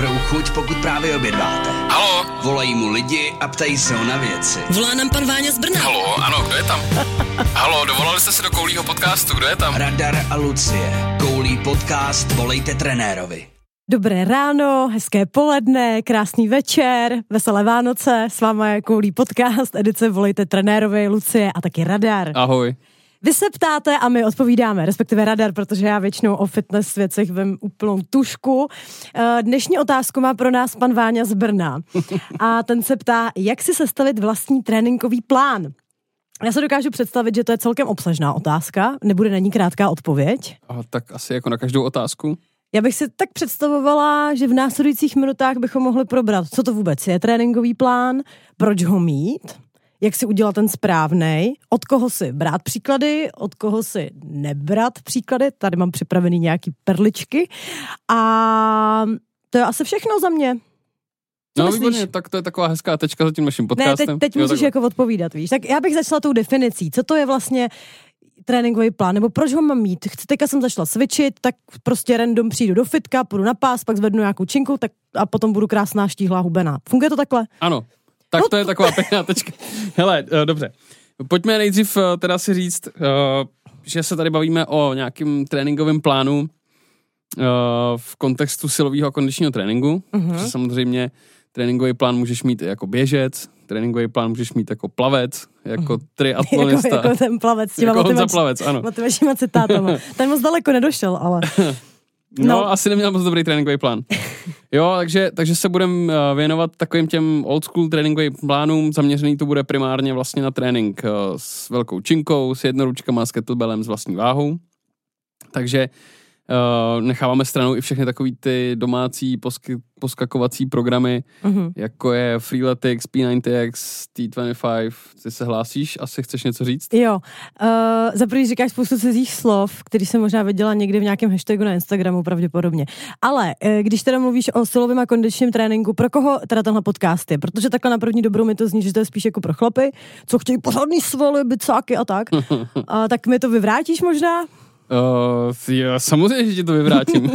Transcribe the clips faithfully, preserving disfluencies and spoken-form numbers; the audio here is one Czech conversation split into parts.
dobrou chuť, pokud právě obědváte. Haló? Volají mu lidi a ptají se ho na věci. Volá nám pan Váňa z Brna. Haló, ano, kdo je tam? Haló, dovolali jste se do Koulího podcastu, kdo je tam? Radar a Lucie. Koulí podcast Volejte trenérovi. Dobré ráno, hezké poledne, krásný večer, veselé Vánoce, s vámi je Koulí podcast, edice Volejte trenérovi, Lucie a taky Radar. Ahoj. Vy se ptáte a my odpovídáme, respektive Radar, protože já většinou o fitness věcech vem úplnou tušku. Dnešní otázku má pro nás pan Váňa z Brna a ten se ptá, jak si sestavit vlastní tréninkový plán. Já se dokážu představit, že to je celkem obsažná otázka, nebude na ní krátká odpověď. A tak asi jako na každou otázku. Já bych si tak představovala, že v následujících minutách bychom mohli probrat, co to vůbec je tréninkový plán, proč ho mít, jak si udělat ten správnej, od koho si brát příklady, od koho si nebrat příklady, tady mám připravený nějaký perličky a to je asi všechno za mě. Co no myslíš? Výborně, tak to je taková hezká tečka za tím naším podcastem. Ne, teď, teď jo, musíš tak... jako odpovídat, víš. Tak já bych začala tou definicí, co to je vlastně tréninkový plán, nebo proč ho mám mít. Teďka jsem začala cvičit, tak prostě random přijdu do fitka, půjdu na pás, pak zvednu nějakou činku tak a potom budu krásná, štíhlá, hubená. Funguje to takhle? Ano, tak no, to je taková pěkná tečka. Hele, uh, dobře. Pojďme nejdřív uh, teda si říct, uh, že se tady bavíme o nějakým tréninkovém plánu uh, v kontextu silového a kondičního tréninku. Uh-huh. Že samozřejmě tréninkový plán můžeš mít i jako běžec, tréninkový plán můžeš mít jako plavec, jako triatlonista. jako, jako ten plavec s těma jako motivač... plavec, ano. motivačníma citátama. Ten moc daleko nedošel, ale... No, no, asi neměl moc dobrý tréninkový plán. Jo, takže, takže se budeme věnovat takovým těm old school tréninkovým plánům. Zaměřený to bude primárně vlastně na trénink s velkou činkou, s jednoručkama, s kettlebellem, s vlastní váhou. Takže Uh, necháváme stranou i všechny takový ty domácí posky, poskakovací programy, uh-huh. jako je Freeletics, P devadesát X, T dvacet pět. Ty se hlásíš? Asi chceš něco říct? Jo. Uh, za první říkáš spoustu cizích slov, který jsem možná viděla někdy v nějakém hashtagu na Instagramu pravděpodobně. Ale uh, když teda mluvíš o silovém a kondičním tréninku, pro koho teda tenhle podcast je? Protože takhle na první dobrou mi to zní, že to je spíš jako pro chlapy, co chtějí pořádný svaly, bicáky a tak. uh, tak mi to vyvrátíš možná? Uh, jo, samozřejmě, že ti to vyvrátím.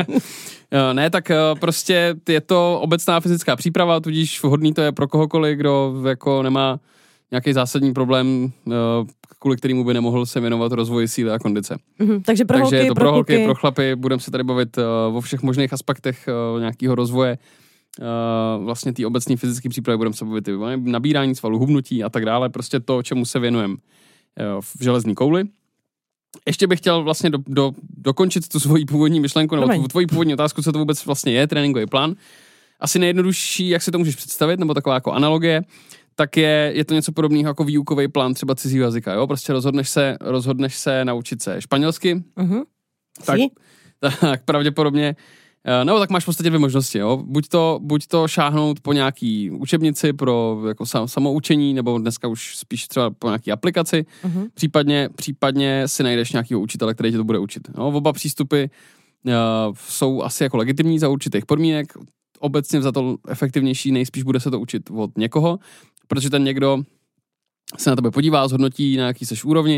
Ne, tak uh, prostě je to obecná fyzická příprava, tudíž vhodný to je pro kohokoliv, kdo jako nemá nějaký zásadní problém, uh, kvůli kterému by nemohl se věnovat rozvoji síly a kondice. Mm-hmm, takže pro takže holky, je to pro, pro holky, holky. pro chlapy, budeme se tady bavit uh, o všech možných aspektech uh, nějakého rozvoje, uh, vlastně té obecné fyzické přípravy, budeme se bavit i o nabírání svalů, hubnutí a tak dále, prostě to, čemu se věnujeme uh, v železní kouli. Ještě bych chtěl vlastně do, do, dokončit tu svoji původní myšlenku, nebo tu tvoji původní otázku, co to vůbec vlastně je tréninkový plán. Asi nejjednodušší, jak si to můžeš představit, nebo taková jako analogie, tak je, je to něco podobného jako výukový plán třeba cizího jazyka, jo? Prostě rozhodneš se, rozhodneš se naučit se španělsky, uh-huh. tak, tak pravděpodobně, nebo tak máš v podstatě dvě možnosti, jo? Buď to, buď to šáhnout po nějaký učebnici pro jako samoučení, nebo dneska už spíš třeba po nějaký aplikaci, uh-huh. případně, případně si najdeš nějakého učitele, který tě to bude učit. Jo? Oba přístupy uh, jsou asi jako legitimní za určitých podmínek, obecně za to efektivnější, nejspíš bude se to učit od někoho, protože ten někdo se na tebe podívá, zhodnotí, na jaký seš úrovni,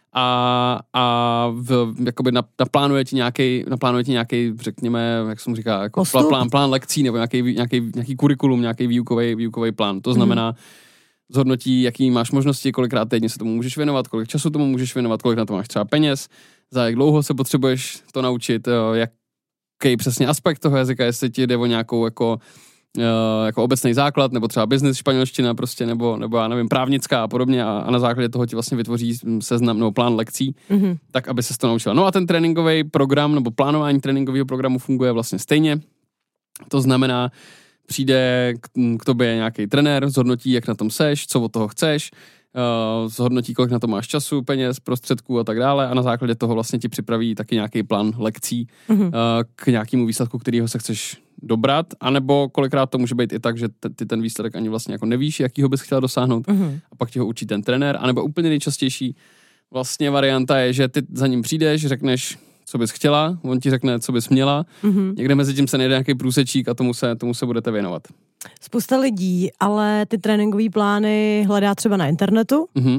a, a v, jakoby naplánuje ti nějaký, naplánuje ti nějaký, řekněme, jak se mu říká, jako plán, plán lekcí nebo nějaký, nějaký, nějaký kurikulum, nějaký výukový, výukový plán. To znamená, mm. zhodnotí, jaký máš možnosti, kolikrát týdně se tomu můžeš věnovat, kolik času tomu můžeš věnovat, kolik na to máš třeba peněz, za jak dlouho se potřebuješ to naučit, jaký přesně aspekt toho jazyka, jestli ti jde o nějakou jako Uh, jako obecný základ, nebo třeba business, španělština prostě, nebo, nebo já nevím, právnická a podobně a, a na základě toho ti vlastně vytvoří seznam nebo plán lekcí, mm-hmm. tak, aby se to naučila. No a ten tréninkový program, nebo plánování tréninkového programu funguje vlastně stejně. To znamená, přijde k, k tobě nějaký trenér, zhodnotí, jak na tom seš, co od toho chceš, uh, zhodnotí, kolik na to máš času, peněz, prostředků a tak dále a na základě toho vlastně ti připraví taky nějaký plán lekcí mm-hmm. uh, k nějakému výsledku, kterýho se chceš dobrat, anebo kolikrát to může být i tak, že t- ty ten výsledek ani vlastně jako nevíš, jakýho bys chtěla dosáhnout uh-huh. a pak ti ho učí ten trenér, anebo úplně nejčastější vlastně varianta je, že ty za ním přijdeš, řekneš, co bys chtěla, on ti řekne, co bys měla, uh-huh. někde mezi tím se najde nějaký průsečík a tomu se, tomu se budete věnovat. Spousta lidí, ale ty tréninkové plány hledá třeba na internetu, uh-huh.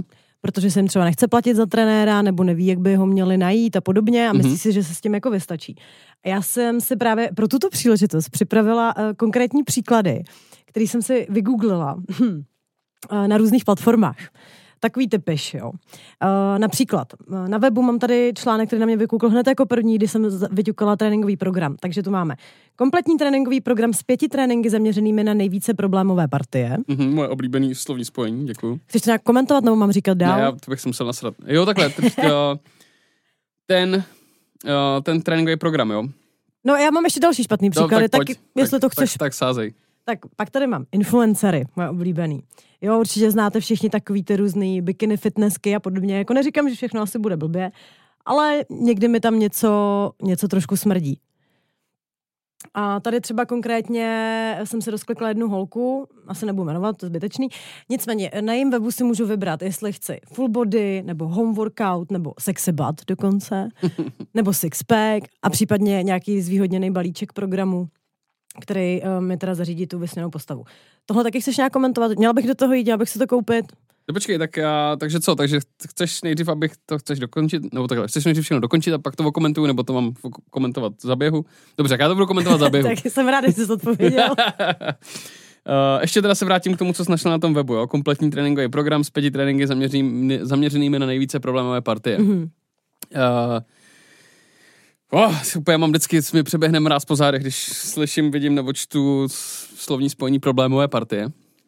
protože se jim třeba nechce platit za trenéra, nebo neví, jak by ho měli najít a podobně a myslí mm-hmm. si, že se s tím jako vystačí. A já jsem si právě pro tuto příležitost připravila uh, konkrétní příklady, který jsem si vygooglila uh, na různých platformách. Takový typiš, jo. Uh, například, uh, na webu mám tady článek, který na mě vykoukl hned jako první, kdy jsem vyťukala tréninkový program. Takže tu máme kompletní tréninkový program s pěti tréninky zaměřenými na nejvíce problémové partie. Mm-hmm, moje oblíbený slovní spojení, děkuju. Chceš to nějak komentovat, nebo mám říkat dál? Ne, já to bych se musel nasrat. Jo, takhle, t- ten, ten tréninkový program, jo. No já mám ještě další špatný příklady, no, tak, tak jestli tak, to chceš... Tak, tak sázej. Tak pak tady mám influencery, moje oblíbený. Jo, určitě znáte všichni takový ty různý bikini fitnessky a podobně. Jako neříkám, že všechno asi bude blbě, ale někdy mi tam něco, něco trošku smrdí. A tady třeba konkrétně jsem si rozklikla jednu holku, asi nebudu jmenovat, to je zbytečný. Nicméně na jejím webu si můžu vybrat, jestli chci full body, nebo home workout, nebo sexy butt dokonce, nebo six pack a případně nějaký zvýhodněný balíček programu, který uh, mi teda zařídí tu vysněnou postavu. Tohle taky chceš nějak komentovat? Měla bych do toho jít, měla bych si to koupit? No počkej, tak já, takže co? Takže chceš nejdřív, abych to chceš dokončit? Nebo takhle, chceš nejdřív všechno dokončit a pak to okomentuju, nebo to mám komentovat za běhu? Dobře, tak já to budu komentovat za běhu. Tak jsem ráda, že jsi to odpověděl. uh, ještě teda se vrátím k tomu, co jsi našla na tom webu, jo? Kompletní tréninkový program s pěti tréninky zaměřenými, zaměřenými na nejvíce problémové partie. Mm-hmm. Uh, Oh, úplně mám vždycky, mi přeběhne mráz po zádech, když slyším, vidím nebo čtu slovní spojení problémové partie. Uh,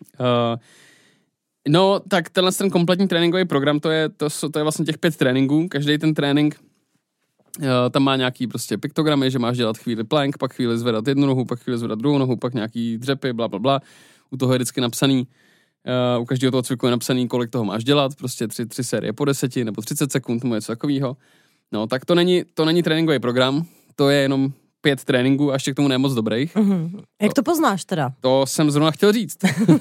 no, tak tenhle ten kompletní tréninkový program, to je, to, to je vlastně těch pět tréninků. Každý ten trénink uh, tam má nějaký prostě piktogramy, že máš dělat chvíli plank, pak chvíli zvedat jednu nohu, pak chvíli zvedat druhou nohu, pak nějaký dřepy, bla, bla, bla. U toho je vždycky napsaný, uh, u každého toho cviku je napsaný, kolik toho máš dělat, prostě tři, tři série po deseti nebo třicet sekund, nebo něco takového. No, tak to není, to není tréninkový program, to je jenom pět tréninků a ještě k tomu ne moc dobrých. Mm-hmm. Jak to poznáš teda? To jsem zrovna chtěl říct. uh,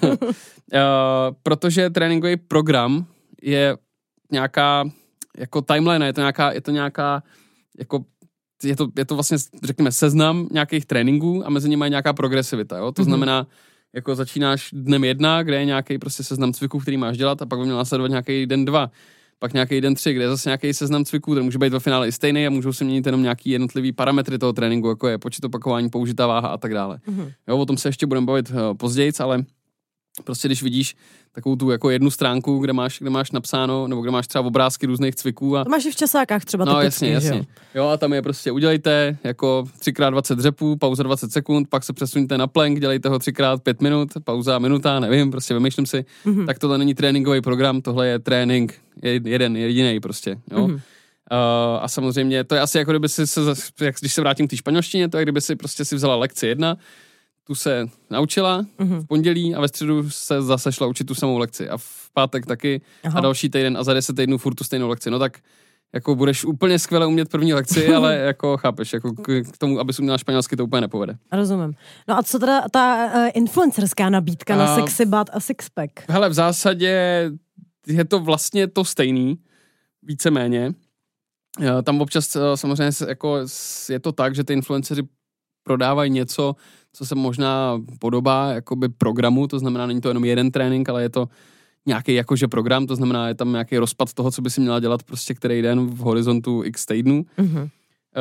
protože tréninkový program je nějaká, jako timeline, je to nějaká, je to nějaká, jako, je to, je to vlastně, řekněme, seznam nějakých tréninků a mezi nimi je nějaká progresivita, jo? To mm-hmm. znamená, jako začínáš dnem jedna, kde je nějaký prostě seznam cviků, který máš dělat a pak by měl následovat nějaký den dva. Pak nějaký den tři, kde je zase nějaký seznam cviků, který může být ve finále i stejný a můžou se měnit jenom nějaký jednotlivý parametry toho tréninku, jako je počet opakování, použitá váha a tak dále. Mm-hmm. Jo, o tom se ještě budeme bavit uh, později, ale prostě když vidíš takovou tu jako jednu stránku, kde máš, kde máš napsáno, nebo kde máš třeba obrázky různých cviků. A... To máš i v časákách třeba. No typicky, jasně, jasně. Jo? jo, a tam je prostě udělejte jako tři krát dvacet dřepů, pauza dvacet sekund, pak se přesuňte na plank, dělejte ho tři krát pět minut, pauza minuta, nevím, prostě vymýšlím si. Mm-hmm. Tak tohle není tréninkový program, tohle je trénink, jeden, jedinej prostě, jo. Mm-hmm. Uh, a samozřejmě to je asi jako kdyby si se, jak, když se vrátím k té španělštině, to je kdyby si prostě si vzala lekci jedna, tu se naučila mm-hmm. v pondělí a ve středu se zase šla učit tu samou lekci a v pátek taky. Aha. A další týden a za deset týdnů furt tu stejnou lekci. No tak jako budeš úplně skvěle umět první lekci, ale jako chápeš, jako k, k tomu, abys uměla španělsky, to úplně nepovede. Rozumím. No a co teda ta uh, influencerská nabídka a... na sexy butt a sixpack? Hele, v zásadě je to vlastně to stejný, víceméně. Tam občas samozřejmě jako je to tak, že ty influenceři prodávají něco, co se možná podobá jakoby programu, to znamená, není to jenom jeden trénink, ale je to nějaký jakože program, to znamená, je tam nějaký rozpad toho, co by si měla dělat prostě který den v horizontu x týdnů. Mm-hmm. Uh,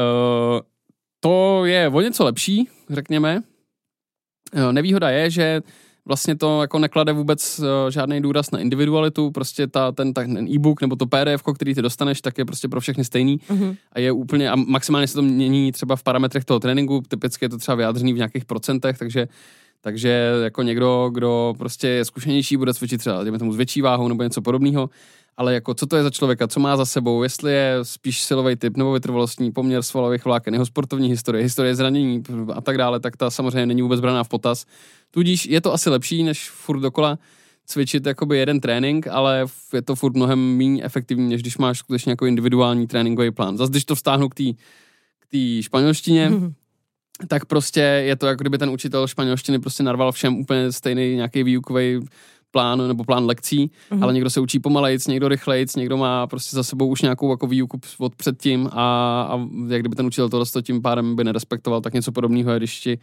to je o něco lepší, řekněme. Uh, nevýhoda je, že vlastně to jako neklade vůbec uh, žádný důraz na individualitu, prostě ta, ten, ten e-book nebo to P D F, který ty dostaneš, tak je prostě pro všechny stejný mm-hmm. a je úplně, a maximálně se to mění třeba v parametrech toho tréninku, typicky je to třeba vyjádřený v nějakých procentech, takže, takže jako někdo, kdo prostě je zkušenější, bude cvičit třeba dejme tomu s větší váhou nebo něco podobného, ale jako co to je za člověka, co má za sebou, jestli je spíš silový typ nebo vytrvalostní poměr svalových vláken, jeho sportovní historie, historie zranění a tak dále, tak ta samozřejmě není vůbec braná v potaz. Tudíž je to asi lepší, než furt dokola cvičit jakoby jeden trénink, ale je to furt mnohem méně efektivní, než když máš skutečně jako individuální tréninkový plán. Zase když to vztáhnu k té k té španělštině, mm-hmm. tak prostě je to, jako kdyby ten učitel španělštiny prostě narval všem úplně stejný nějaký výukový plán nebo plán lekcí, mm-hmm. ale někdo se učí pomalejc, někdo rychlejc, někdo má prostě za sebou už nějakou jako výuku od předtím a, a jak kdyby ten učitel tohle tím pádem by nerespektoval, tak něco podobného je, když ti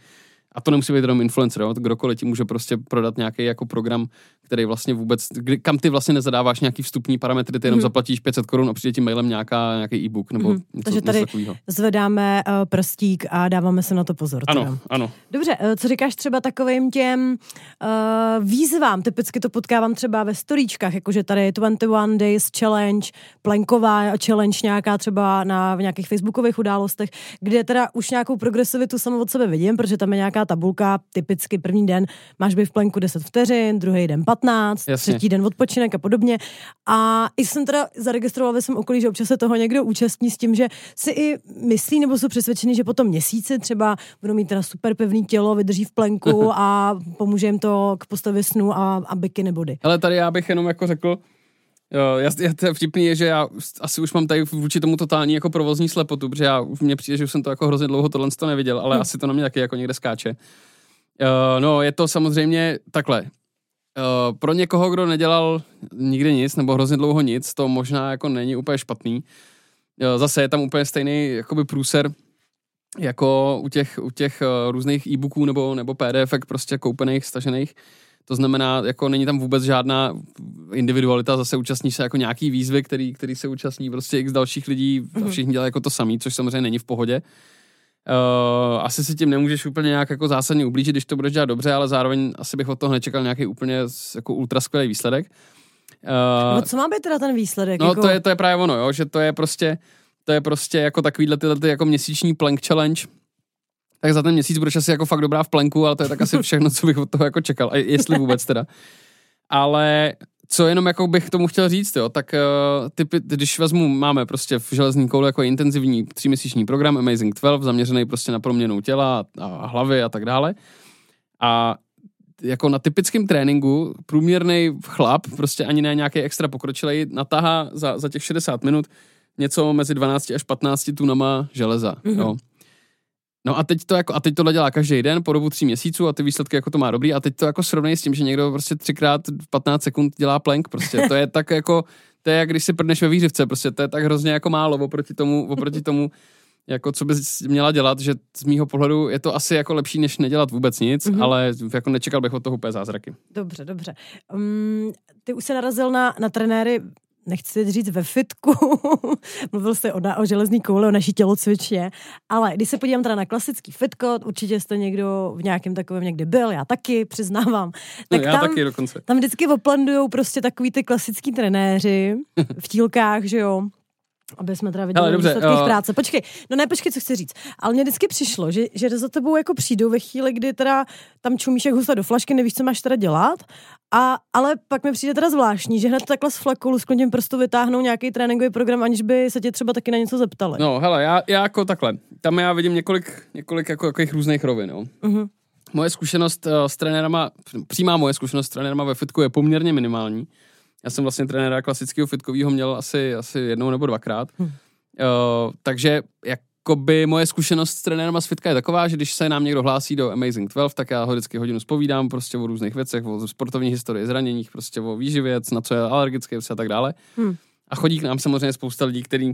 a to nemusí být jenom influencer, jo? Kdokoliv ti může prostě prodat nějaký jako program, který vlastně vůbec, kdy, kam ty vlastně nezadáváš nějaký vstupní parametry, ty jenom mm. zaplatíš pět set korun a přijde ti mailem nějaká, nějaký e-book nebo mm. něco, Takže tady něco zvedáme uh, prstík a dáváme se na to pozor. Ano, teda. ano. Dobře, uh, co říkáš třeba takovým těm uh, výzvám, typicky to potkávám třeba ve storíčkách, jakože tady je dvacet jedna Days Challenge, plenková challenge nějaká třeba na v nějakých facebookových událostech, kde teda už nějakou progresivitu samo od sebe vidím, protože tam je nějaká tabulka, typicky první den máš být v plenku deset vteřin, druhý den patnáct, Jasně. třetí den odpočinek a podobně. A i jsem teda zaregistrovala ve svém okolí, že občas se toho někdo účastní s tím, že si i myslí nebo jsou přesvědčení, že po tom měsíci třeba budou mít teda super pevný tělo, vydrží v plenku a pomůže jim to k postavě snu a, a bikini body. Ale tady já bych jenom jako řekl, jo, já, to vtipný je, že já asi už mám tady vůči tomu totální jako provozní slepotu, protože já už mně přijde, že už jsem to jako hrozně dlouho tohle to neviděl, ale hmm. asi to na mě taky jako někde skáče. Uh, no, je to samozřejmě takhle. Uh, pro někoho, kdo nedělal nikdy nic, nebo hrozně dlouho nic, to možná jako není úplně špatný. Uh, zase je tam úplně stejný jakoby průser, jako u těch, u těch uh, různých e-booků nebo, nebo P D F prostě koupených, stažených. To znamená, jako není tam vůbec žádná individualita, zase účastní se jako nějaký výzvy, který, který se účastní prostě x dalších lidí a všichni dělají jako to samý, což samozřejmě není v pohodě. Uh, asi si tím nemůžeš úplně nějak jako zásadně ublížit, když to budeš dělat dobře, ale zároveň asi bych od toho nečekal nějaký úplně jako ultra skvělý výsledek. Uh, no co má být teda ten výsledek? No jako... to, je, to je právě ono, jo, že to je prostě to je prostě jako takovýhle tyhle ty jako měsíční plank challenge. Tak za ten měsíc budeš asi jako fakt dobrá v plenku, ale to je tak asi všechno, co bych od toho jako čekal, a jestli vůbec teda. Ale co jenom jako bych k tomu chtěl říct, jo, tak uh, typy, když vezmu, máme prostě v železní kouli jako intenzivní tříměsíční program Amazing dvanáct, zaměřený prostě na proměnu těla a, a hlavy a tak dále. A jako na typickém tréninku průměrný chlap, prostě ani ne nějaký extra pokročilej, natáhá za, za těch šedesát minut něco mezi dvanáct až patnáct tunama železa, mm-hmm. jo. No a teď to jako, a teď tohle dělá každý den po dobu tří měsíců a ty výsledky jako to má dobrý a teď to jako srovnej s tím, že někdo prostě třikrát patnáct sekund dělá plank, prostě to je tak jako, to je jak když si prdneš ve výřivce, prostě to je tak hrozně jako málo oproti tomu, oproti tomu, jako co bys měla dělat, že z mýho pohledu je to asi jako lepší, než nedělat vůbec nic, mm-hmm. ale jako nečekal bych od toho úplně zázraky. Dobře, dobře. Um, ty už se narazil na, na trenéry, nechci teď říct ve fitku, mluvil jste o, o železný kouli, o naší tělocvičně, ale když se podívám teda na klasický fitko, určitě jste někdo v nějakém takovém někdy byl, já taky, přiznávám. Tak no, já tam, taky dokonce. Tam vždycky oplendujou prostě takový ty klasický trenéři v tílkách, že jo, aby jsme teda viděli výsledky uh... práce. Počkej, no ne, počkej, co chci říct. Ale mně vždycky přišlo, že, že za tebou jako přijdou ve chvíli, kdy teda tam čumíš jak husa do flašky, nevíš, co máš teda dělat. A, ale pak mi přijde teda zvláštní, že hned takhle z flaku lusknutím prstu vytáhnou nějaký tréninkový program, aniž by se tě třeba taky na něco zeptali. No, hele, já, já jako takhle. Tam já vidím několik, několik jako takových různých rovin, jo. Uh-huh. Moje zkušenost uh, s trenérama, přímá moje zkušenost s trenérama ve fitku je poměrně minimální. Já jsem vlastně trenéra klasického fitkového měl asi, asi jednou nebo dvakrát. Hmm. Uh, takže jakoby moje zkušenost s trenérama z fitka je taková, že když se nám někdo hlásí do Amazing dvanáct, tak já ho vždycky hodinu zpovídám prostě o různých věcech, o sportovní historii zraněních, prostě o výživě, na co je alergické a tak dále. Hmm. A chodí k nám samozřejmě spousta lidí, kteří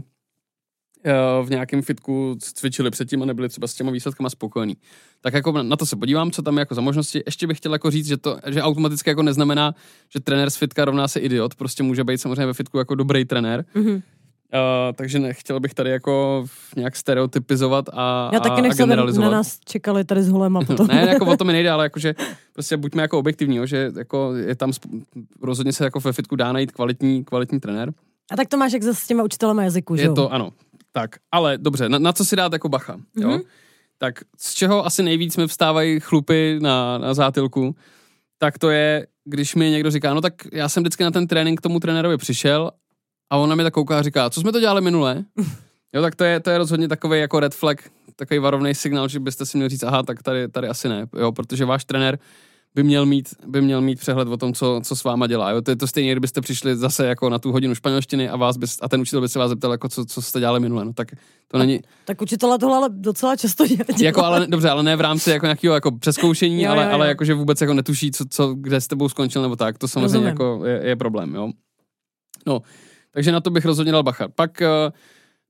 v nějakém fitku cvičili předtím a nebyli třeba s těma výsledkama spokojení. Tak jako na to se podívám, co tam je jako za možnosti. Ještě bych chtěl jako říct, že to že automaticky jako neznamená, že trenér z fitka rovná se idiot, prostě může být samozřejmě ve fitku jako dobrý trenér. Mm-hmm. Uh, takže nechtěl bych tady jako nějak stereotypizovat a, Já taky a nechci, generalizovat. Na nás čekali tady s holema potom. Ne, jako o to mi nejde, ale jakože prostě buďme jako objektivní, jo, že jako je tam rozhodně se jako ve fitku dá najít kvalitní, kvalitní trenér. A tak to máš jak zase s těma učitelema jazyku, že jo? Je to, ano. Tak, ale dobře, na, na co si dát jako bacha, jo? Mm-hmm. Tak z čeho asi nejvíc mi vstávají chlupy na, na zátilku, tak to je, když mi někdo říká, no tak já jsem vždycky na ten trénink k tomu trenérovi přišel a on na mě tak kouká a říká, co jsme to dělali minule? Jo, tak to je, to je rozhodně takový jako red flag, takový varovný signál, že byste si měli říct, aha, tak tady, tady asi ne, jo, protože váš trenér by měl mít, by měl mít přehled o tom, co, co s váma dělá. Jo? To je to stejně, kdybyste přišli zase jako na tu hodinu španělštiny a vás by, a ten učitel by se vás zeptal, jako co, co jste dělali minule. No, tak to není... Tak učitele tohle ale docela často dělá. Jako, ale, dobře, ale ne v rámci jako nějakého jako přezkoušení, jo, ale, jo, jo. ale jako, že vůbec jako netuší, co, co, kde s tebou skončil nebo tak. To samozřejmě jako je, je problém. Jo? No, takže na to bych rozhodně dal bacha. Pak uh,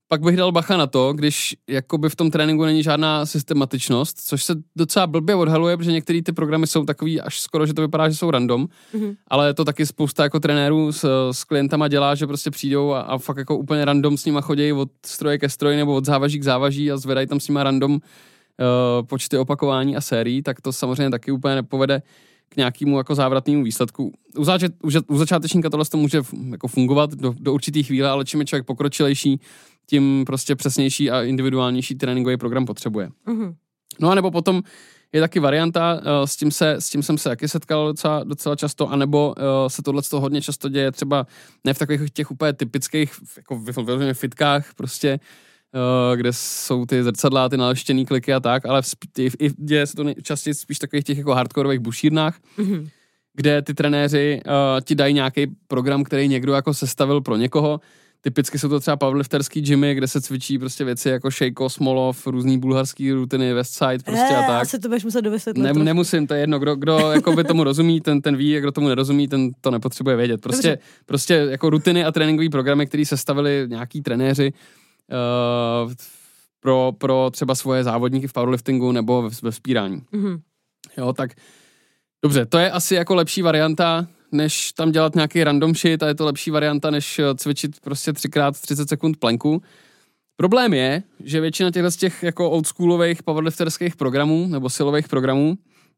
pak bych dal bacha na to, když jakoby v tom tréninku není žádná systematičnost, což se docela blbě odhaluje, protože některé ty programy jsou takový až skoro, že to vypadá, že jsou random, mm-hmm. ale to taky spousta jako trenérů s, s klientama dělá, že prostě přijdou a, a fakt jako úplně random s nima chodí od stroje ke stroji nebo od závaží k závaží a zvedají tam s nima random uh, počty opakování a sérií, tak to samozřejmě taky úplně nepovede k nějakému jako závratnému výsledku. U, záč- u začátečníka tohle to může jako fungovat do, do určitý chvíle, ale čím je člověk pokročilejší, tím prostě přesnější a individuálnější tréninkový program potřebuje. Mm-hmm. No a nebo potom je taky varianta, s tím, se, s tím jsem se taky setkal docela, docela často, anebo se tohle hodně často děje třeba ne v takových těch úplně typických jako vyloženě fitkách prostě, kde jsou ty zrcadlá, ty naleštěný kliky a tak, ale v, i děje se to častěji spíš takových těch jako hardkorových bušírnách, mm-hmm. kde ty trenéři uh, ti dají nějaký program, který někdo jako sestavil pro někoho. Typicky jsou to třeba powerlifterský gymy, kde se cvičí prostě věci jako Šejko, Smolov, různý bulharský rutiny, Westside prostě e, a tak. Asi to budeš muset dovysvětlit. Ne, nemusím, to je jedno, kdo, kdo jako by tomu rozumí, ten, ten ví, a kdo tomu nerozumí, ten to nepotřebuje vědět. Prostě, prostě jako rutiny a tréninkový programy, které sestavili nějaký trenéři uh, pro, pro třeba svoje závodníky v powerliftingu nebo ve, ve vzpírání. Mm-hmm. Jo, tak dobře, to je asi jako lepší varianta, než tam dělat nějaký random shit, a je to lepší varianta, než cvičit prostě třikrát třicet sekund planku. Problém je, že většina těchto z těch jako oldschoolových powerlifterských programů nebo silových programů uh,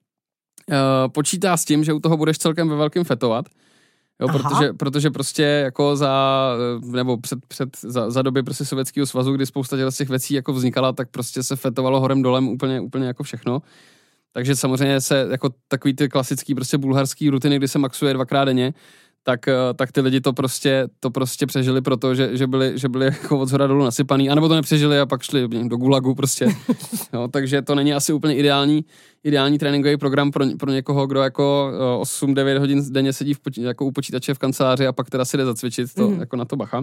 počítá s tím, že u toho budeš celkem ve velkým fetovat, jo, protože, protože prostě jako za, nebo před, před za, za doby prostě Sovětského svazu, kdy spousta těch, těch věcí jako vznikala, tak prostě se fetovalo horem dolem úplně, úplně jako všechno. Takže samozřejmě se jako takový ty klasický prostě bulharský rutiny, kdy se maxuje dvakrát denně, tak, tak ty lidi to prostě, to prostě přežili proto, že, že byli, že byli jako od zhora dolů nasypaný, anebo to nepřežili a pak šli do gulagu prostě. Jo, takže to není asi úplně ideální, ideální tréninkový program pro, pro někoho, kdo jako osm devět hodin denně sedí v poči, jako u počítače v kanceláři a pak teda si jde zacvičit, to mm. jako na to bacha.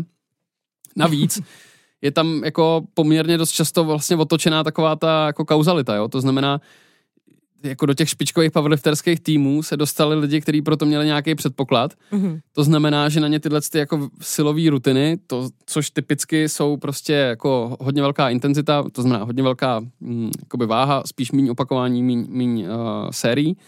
Navíc je tam jako poměrně dost často vlastně otočená taková ta jako kauzalita, jo, to znamená, jako do těch špičkových powerlifterských týmů se dostali lidi, kteří proto měli nějaký předpoklad. Mm-hmm. To znamená, že na ně tyhle ty jako silové rutiny, to, což typicky jsou prostě jako hodně velká intenzita, to znamená hodně velká hm, jakoby váha, spíš míň opakování, míň, míň uh, sérií,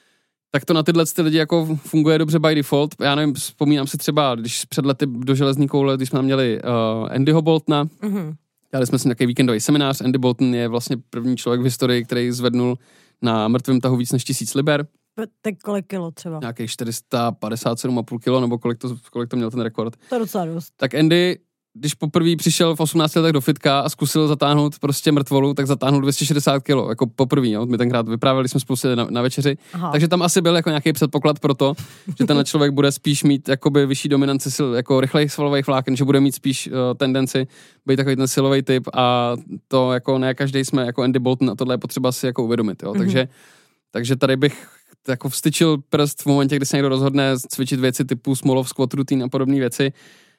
tak to na tyhle ty lidi jako funguje dobře by default. Já nevím, vzpomínám si třeba, když před lety do železní koule, když jsme tam měli uh, Andyho Boltona, mm-hmm. dělali jsme si nějaký víkendový seminář. Andy Bolton je vlastně první člověk v historii, který zvednul na mrtvém tahu víc než tisíc liber. Tak kolik kilo třeba? Nějakých čtyři sta padesát sedm celá pět kilo, nebo kolik to, kolik to měl ten rekord. To je docela dost. Tak Andy, když poprvé přišel v osmnácti letech do fitka a zkusil zatáhnout prostě mrtvolu, tak zatáhnul dvě stě šedesát kilo, jako poprvé, jo. My tenkrát vyprávěli jsme spolu na, na večeři. Aha. Takže tam asi byl jako nějaký předpoklad pro to, že ten člověk bude spíš mít jakoby vyšší dominanci sil, jako rychlejch svalových vláken, že bude mít spíš uh, tendenci být takový ten silový typ, a to jako ne každý jsme jako Andy Bolton, a tohle je potřeba si jako uvědomit, jo. Mm-hmm. Takže, takže tady bych jako vstyčil prst v momentě, kdy se někdo rozhodne cvičit věci typu Smolov, squat routine a podobné věci.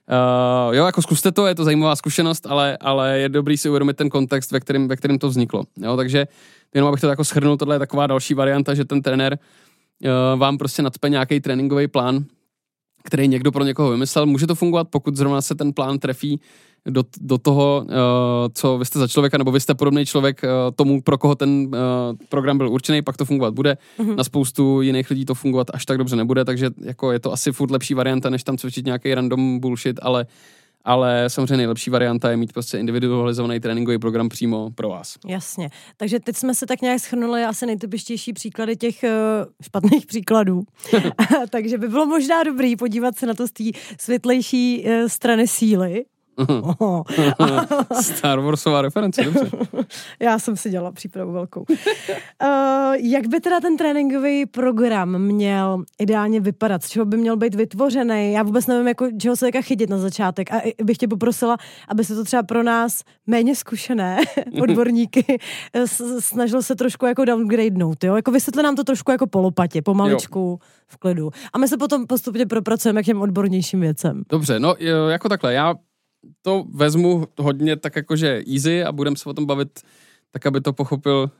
Uh, jo, jako zkuste to, je to zajímavá zkušenost, ale, ale je dobrý si uvědomit ten kontext, ve kterém, ve kterém to vzniklo. Jo, takže jenom abych to jako shrnul, tohle je taková další varianta, že ten trenér uh, vám prostě nacpe nějaký tréninkový plán, který někdo pro někoho vymyslel. Může to fungovat, pokud zrovna se ten plán trefí do, do toho, uh, co vy jste za člověka, nebo vy jste podobný člověk uh, tomu, pro koho ten uh, program byl určený, pak to fungovat bude. Mm-hmm. Na spoustu jiných lidí to fungovat až tak dobře nebude, takže jako je to asi furt lepší varianta, než tam cvičit nějaký random bullshit, ale, ale samozřejmě nejlepší varianta je mít prostě individualizovaný tréninkový program přímo pro vás. Jasně. Takže teď jsme se tak nějak shrnuli asi nejtypičtější příklady těch uh, špatných příkladů. Takže by bylo možná dobrý podívat se na to z té světlejší uh, strany síly. Oh. Star Warsová reference, dobře. Já jsem si dělala přípravu velkou. Uh, jak by teda ten tréninkový program měl ideálně vypadat? Z čeho by měl být vytvořený? Já vůbec nevím, jako, čeho se jaká chytit na začátek. A bych tě poprosila, aby se to třeba pro nás méně zkušené odborníky snažil se trošku jako downgradenout. Jo? Jako vysvětli nám to trošku jako po lopatě, pomaličku, jo. V klidu. A my se potom postupně propracujeme k těm odbornějším věcem. Dobře, no jako takhle, já to vezmu hodně tak jakože easy a budeme se o tom bavit tak, aby to pochopil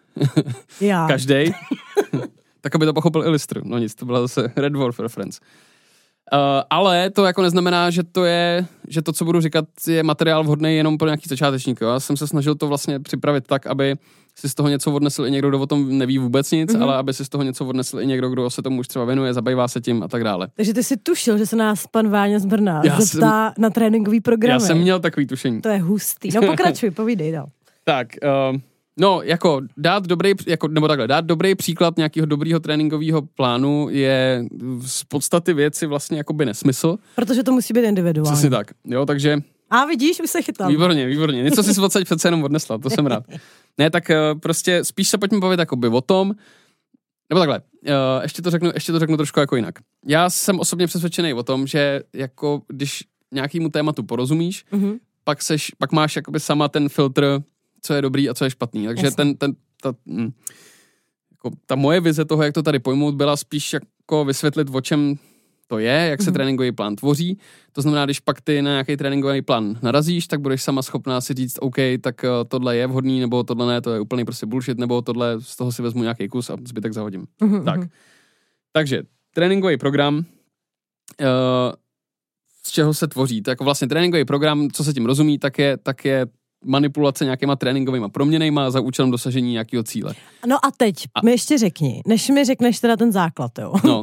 každej. Tak, aby to pochopil i Listr. No nic, to byla zase Red Wolf reference. ale to jako neznamená, že to je, že to, co budu říkat, je materiál vhodný jenom pro nějaký začátečník. Jo? Já jsem se snažil to vlastně připravit tak, aby si z toho něco odnesl i někdo, kdo o tom neví vůbec nic, mm-hmm. ale aby si z toho něco odnesl i někdo, kdo se tomu už třeba věnuje, zabývá se tím a tak dále. Takže ty si tušil, že se nás pan Váňa z Brna já zeptá jsem, na tréninkový program. Já jsem měl takový tušení. To je hustý. No pokračuj, povídej dál. Tak, uh, no jako dát dobrý, jako, nebo takhle, dát dobrý příklad nějakého dobrýho tréninkového plánu je z podstaty věci vlastně jakoby nesmysl. Protože to musí být individuální. Přesně tak, jo, takže... A vidíš, už se chytal. Výborně, výborně. Něco si odsaď přece jenom odnesla, to jsem rád. Ne, tak uh, prostě spíš se pojďme bavit jakoby o tom, nebo takhle, uh, ještě, to řeknu, ještě to řeknu trošku jako jinak. Já jsem osobně přesvědčený o tom, že jako když nějakému tématu porozumíš, mm-hmm. pak, seš, pak máš jakoby sama ten filtr, co je dobrý a co je špatný. Takže Jasně. ten, ten ta, hm, jako ta moje vize toho, jak to tady pojmout, byla spíš jako vysvětlit, o čem to je, jak se mm-hmm. tréninkový plán tvoří. To znamená, když pak ty na nějaký tréninkový plán narazíš, tak budeš sama schopná si říct, OK, tak tohle je vhodný, nebo tohle ne, to je úplný prostě bullshit, nebo tohle, z toho si vezmu nějaký kus a zbytek zahodím. Mm-hmm. Tak. Takže tréninkový program, uh, z čeho se tvoří. Tak vlastně tréninkový program, co se tím rozumí, tak je, tak je manipulace nějakýma tréninkovýma proměnejma za účelem dosažení nějakého cíle. No a teď a... mi ještě řekni, než mi řekneš teda ten základ, jo. No.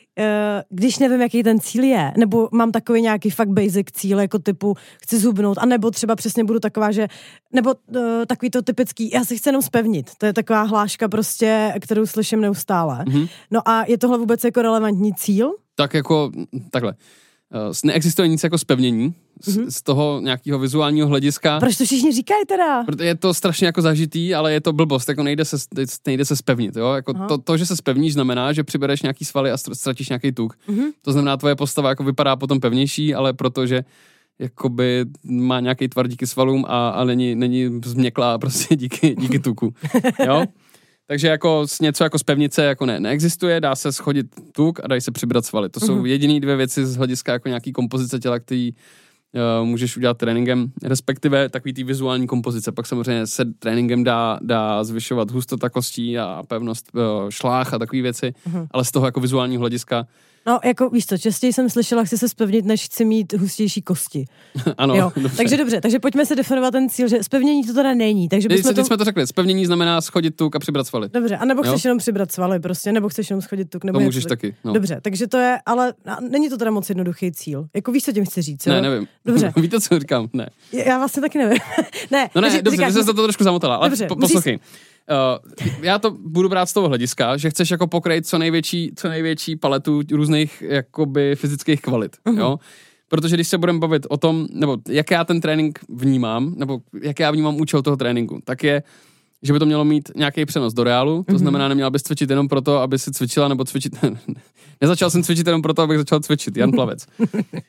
Když nevím, jaký ten cíl je, nebo mám takový nějaký fakt basic cíl, jako typu chci zhubnout, anebo třeba přesně budu taková, že, nebo uh, takový to typický, já si chci jenom zpevnit, to je taková hláška prostě, kterou slyším neustále. Mm-hmm. No a je tohle vůbec jako relevantní cíl? Tak jako, takhle. Neexistuje nic jako zpevnění mm-hmm. z, z toho nějakého vizuálního hlediska. Proč to všichni říkají teda? Protože je to strašně jako zažitý, ale je to blbost, jako nejde se, nejde se zpevnit, jo? Jako to, to, že se zpevníš, znamená, že přibereš nějaký svaly a ztratíš nějaký tuk. Mm-hmm. To znamená, tvoje postava jako vypadá potom pevnější, ale protože jakoby má nějaký tvar díky svalům a, a není, není změklá prostě díky, díky tuku, jo? Takže jako něco jako z pevnice jako ne, neexistuje, dá se schodit tuk a dají se přibrat svaly. To jsou mm-hmm. jediný dvě věci z hlediska jako nějaký kompozice těla, který uh, můžeš udělat tréninkem, respektive takový ty vizuální kompozice. Pak samozřejmě se tréninkem dá, dá zvyšovat hustota kostí a pevnost uh, šlách a takové věci, mm-hmm. ale z toho jako vizuálního hlediska. No, jako víš co, častěji jsem slyšela, chci se zpevnit, než chci mít hustější kosti. Ano, jo. Dobře. Takže dobře, takže pojďme se definovat ten cíl, že zpevnění to teda není. Takže bychom teď to... jsme to řekli, zpevnění znamená schodit tuk a přibrat svaly. Dobře, a nebo chceš jo? jenom přibrat svaly prostě, nebo chceš jenom schodit tuk, nebo to můžeš taky. No. Dobře, takže to je, ale není to teda moc jednoduchý cíl. Jako víš, co tím chci říct, jo? Ne, nevím. Dobře. Víte, co říkám? Ne. Já vlastně taky nevím. ne. No ne, takže, dobře, říkáš, ty jsi to trošku zamotala, ale dobře, po, poslouchej. Uh, já to budu brát z toho hlediska, že chceš jako pokrýt co největší, co největší paletu různých jakoby fyzických kvalit, uh-huh. jo? Protože když se budeme bavit o tom, nebo jak já ten trénink vnímám, nebo jak já vnímám účel toho tréninku, tak je, že by to mělo mít nějaký přenos do reálu, to znamená, neměla bys cvičit jenom proto, aby si cvičila, nebo cvičit, nezačal jsem cvičit jenom proto, abych začal cvičit, Jan Plavec. Uh,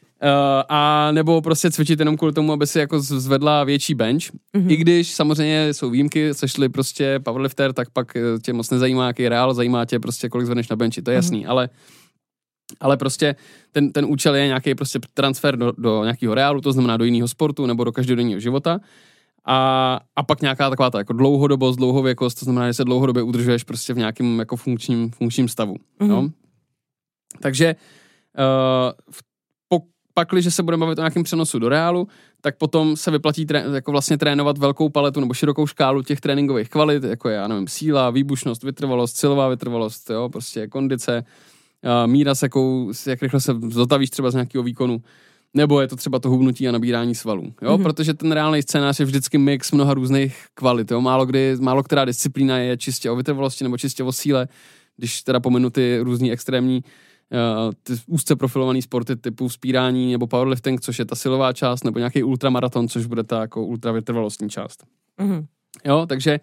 a nebo prostě cvičit jenom kvůli tomu, aby si jako zvedla větší bench. Mm-hmm. I když samozřejmě jsou výjimky, sešli prostě powerlifter, tak pak tě moc nezajímá, jaký reál, zajímá tě prostě, kolik zvedneš na benchi, to je jasný, mm-hmm. ale ale prostě ten, ten účel je nějaký prostě transfer do, do nějakého reálu, to znamená do jiného sportu nebo do každodenního života. A, a pak nějaká taková ta jako dlouhodobost, dlouhověkost, to znamená, že se dlouhodobě udržuješ prostě v nějakém jako funkčním, funkčním stavu. Mm-hmm. No? Takže uh, po, pakli, že se budeme bavit o nějakém přenosu do reálu, tak potom se vyplatí tré, jako vlastně trénovat velkou paletu nebo širokou škálu těch tréninkových kvalit, jako je, já nevím, síla, výbušnost, vytrvalost, silová vytrvalost, jo, prostě kondice, uh, míra, s jakou, jak rychle se zotavíš třeba z nějakého výkonu, nebo je to třeba to hubnutí a nabírání svalů, jo, mm-hmm. protože ten reálný scénář je vždycky mix mnoha různých kvalit, jo, málo kdy, málo která disciplína je čistě o vytrvalosti nebo čistě o síle, když teda pomenu ty různý extrémní uh, ty úzce profilovaný sporty typu vzpírání nebo powerlifting, což je ta silová část, nebo nějaký ultramaraton, což bude ta jako ultravytrvalostní část. Mm-hmm. Jo, takže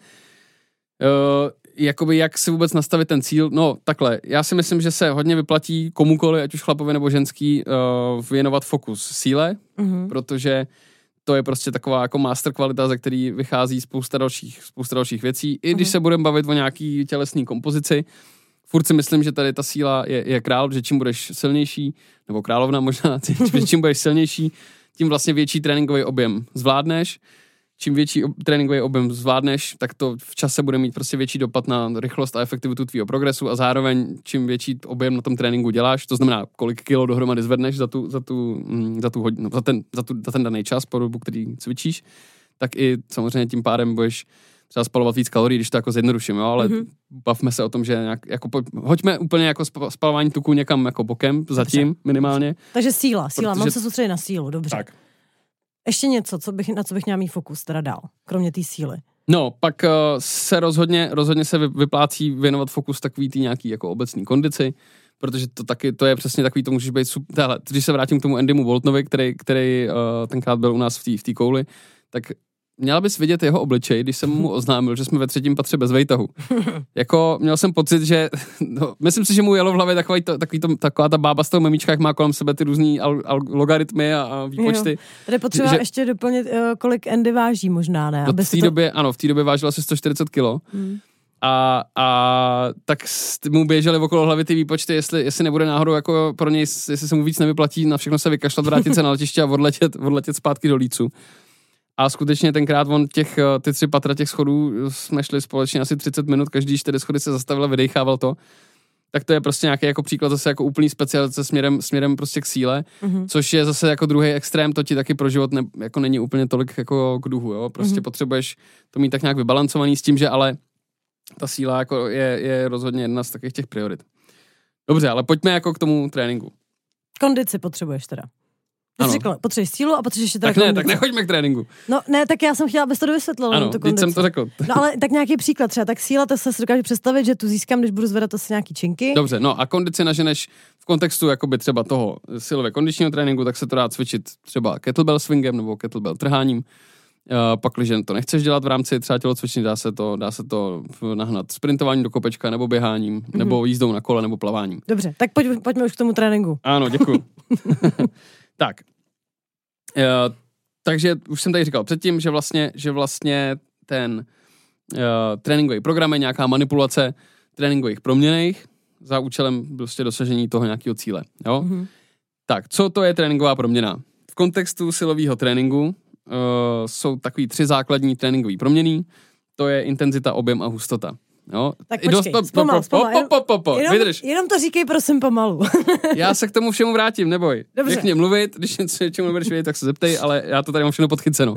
uh, jakoby jak si vůbec nastavit ten cíl, no takhle, já si myslím, že se hodně vyplatí komukoli, ať už chlapovi nebo ženský, uh, věnovat fokus síle, mm-hmm. protože to je prostě taková jako master kvalita, ze který vychází spousta dalších, spousta dalších věcí. I když mm-hmm. se budeme bavit o nějaký tělesný kompozici, furt si myslím, že tady ta síla je, je král, že čím budeš silnější, nebo královna možná, čím budeš silnější, tím vlastně větší tréninkový objem zvládneš. čím větší ob- tréninkový objem zvládneš, tak to v čase bude mít prostě větší dopad na rychlost a efektivitu tvýho progresu a zároveň čím větší objem na tom tréninku děláš, to znamená, kolik kilo dohromady zvedneš za tu, za tu, za tu hodinu, za ten, za tu, za ten daný čas po dobu, který cvičíš, tak i samozřejmě tím pádem budeš třeba spalovat víc kalorií, když to jako zjednoduším, jo, ale mm-hmm. bavme se o tom, že nějak, jako po, hoďme úplně jako spalování tuku někam jako bokem, zatím dobře. Minimálně. Takže síla, síla, protože... mám se soustředit na sílu, dobře. Tak. Ještě něco, co bych, na co bych měl mít fokus teda dál, kromě té síly. No, pak uh, se rozhodně, rozhodně se vyplácí věnovat fokus takový tý nějaký jako obecný kondici, protože to taky, to je přesně takový, to můžeš být super, tahle, když se vrátím k tomu Andymu Boltonovi, který, který uh, tenkrát byl u nás v té v té kouli, tak měla bys vidět jeho obličej, když jsem mu oznámil, že jsme ve třetím patře bez vejtahu. Jako měl jsem pocit, že no, myslím si, že mu jelo v hlavě takový to, takový to, taková ta bába z toho memíčka, jak má kolem sebe ty různý al, al, logaritmy a, a výpočty. Jo. Tady potřeba že, ještě doplnit, kolik Andy váží možná, ne? No, v té to... době, ano, v té době vážil asi sto čtyřicet kilo. Hmm. A, a tak mu běžely okolo hlavy ty výpočty, jestli, jestli nebude náhodou jako pro něj, jestli se mu víc nevyplatí na všechno se vykašlat, vrátit se na letiště a odletět, odletět zpátky do Lícu. A skutečně tenkrát on těch, ty tři patra těch schodů jsme šli společně asi třicet minut, každý čtyři schody se zastavil a vydechával to. Tak to je prostě nějaký jako příklad zase jako úplný specializace směrem, směrem prostě k síle, mm-hmm. což je zase jako druhý extrém, to ti taky pro život ne, jako není úplně tolik jako k duhu, jo. Prostě mm-hmm. potřebuješ to mít tak nějak vybalancovaný s tím, že ale ta síla jako je, je rozhodně jedna z takových těch priorit. Dobře, ale pojďme jako k tomu tréninku. Kondici potřebuješ teda. Ty jsi řekl, potřebuješ sílu a potřebuješ ještě teda tak ne, kondici. tak nechoďme k tréninku. No ne, tak já jsem chtěla, abys to dovysvětlil. Ano, teď jsem to řekl. No ale tak nějaký příklad třeba, tak síla, to se dokáže představit, že tu získám, když budu zvedat asi nějaký činky. Dobře, no a kondici naženeš v kontextu jakoby třeba toho silově kondičního tréninku, tak se to dá cvičit třeba kettlebell swingem nebo kettlebell trháním. Uh, pak, když to nechceš dělat v rámci třeba tělocvičny, dá se to, dá se to nahnat sprintováním do kopečka nebo běháním, mm-hmm. nebo jízdou na kole nebo plaváním. Dobře, tak pojď, pojďme už k tomu tréninku. Ano, děkuju. Tak. Uh, takže už jsem tady říkal předtím, že vlastně, že vlastně ten uh, tréninkový program je nějaká manipulace tréninkových proměnných za účelem prostě dosažení toho nějakého cíle. Jo? Mm-hmm. Tak, co to je tréninková proměna? V kontextu silového tréninku uh, jsou takový tři základní tréninkové proměny. To je intenzita, objem a hustota. Jo? Tak počkej, dost, zpomal, po, zpomal. Po, po, po, po, jenom, vydrž. Jenom to říkej prosím pomalu. Já se k tomu všemu vrátím, neboj. Dobře. Nech mě mluvit, když něco čemu nebudeš vědět, tak se zeptej, ale já to tady mám všechno podchyceno.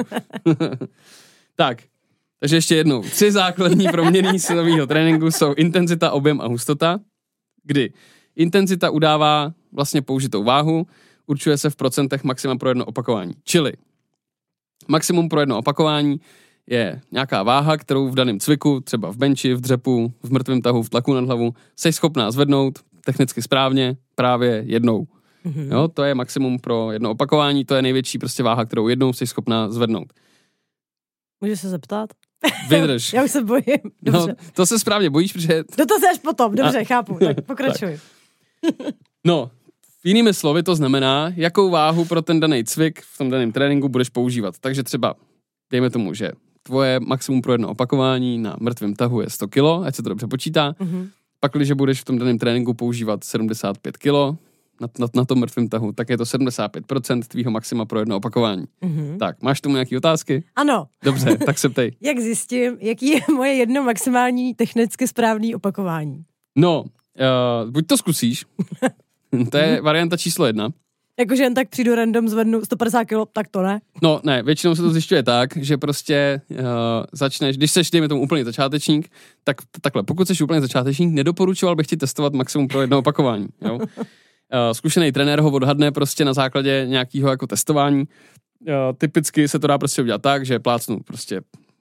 Tak, takže ještě jednou. Tři základní proměny silového tréninku jsou intenzita, objem a hustota, kdy intenzita udává vlastně použitou váhu, určuje se v procentech maxima pro jedno opakování. Čili maximum pro jedno opakování je nějaká váha, kterou v daném cviku, třeba v benči, v dřepu, v mrtvém tahu, v tlaku nad hlavu, jsi schopná zvednout technicky správně právě jednou. Mm-hmm. Jo, to je maximum pro jedno opakování, to je největší prostě váha, kterou jednou jsi schopná zvednout. Můžu se zeptat? Vydrž. Já už se bojím. Dobře. No, to se správně bojíš, protože... No to se až potom, dobře, A... chápu, tak pokračuj. Tak. No, jinými slovy to znamená, jakou váhu pro ten daný cvik v tom daném tréninku budeš používat. Takže třeba, dejme tomu, že tvoje maximum pro jedno opakování na mrtvém tahu je sto kilo, ať se to dobře počítá. Mm-hmm. Pak, když budeš v tom daném tréninku používat sedmdesát pět kilo na, na, na tom mrtvém tahu, tak je to sedmdesát pět procent tvýho maxima pro jedno opakování. Mm-hmm. Tak, máš tomu nějaké otázky? Ano. Dobře, tak se ptej. Jak zjistím, jaký je moje jedno maximální technicky správný opakování? No, uh, buď to zkusíš, to je varianta číslo jedna. Jakože jen tak přijdu random, zvednu sto padesát kilo, tak to ne? No ne, většinou se to zjišťuje tak, že prostě uh, začneš, když seš, dejme tomu úplný začátečník, tak takhle, pokud seš úplný začátečník, nedoporučoval bych ti testovat maximum pro jedno opakování, jo. Uh, zkušený trenér ho odhadne prostě na základě nějakého jako testování. Uh, typicky se to dá prostě udělat tak, že plácnu prostě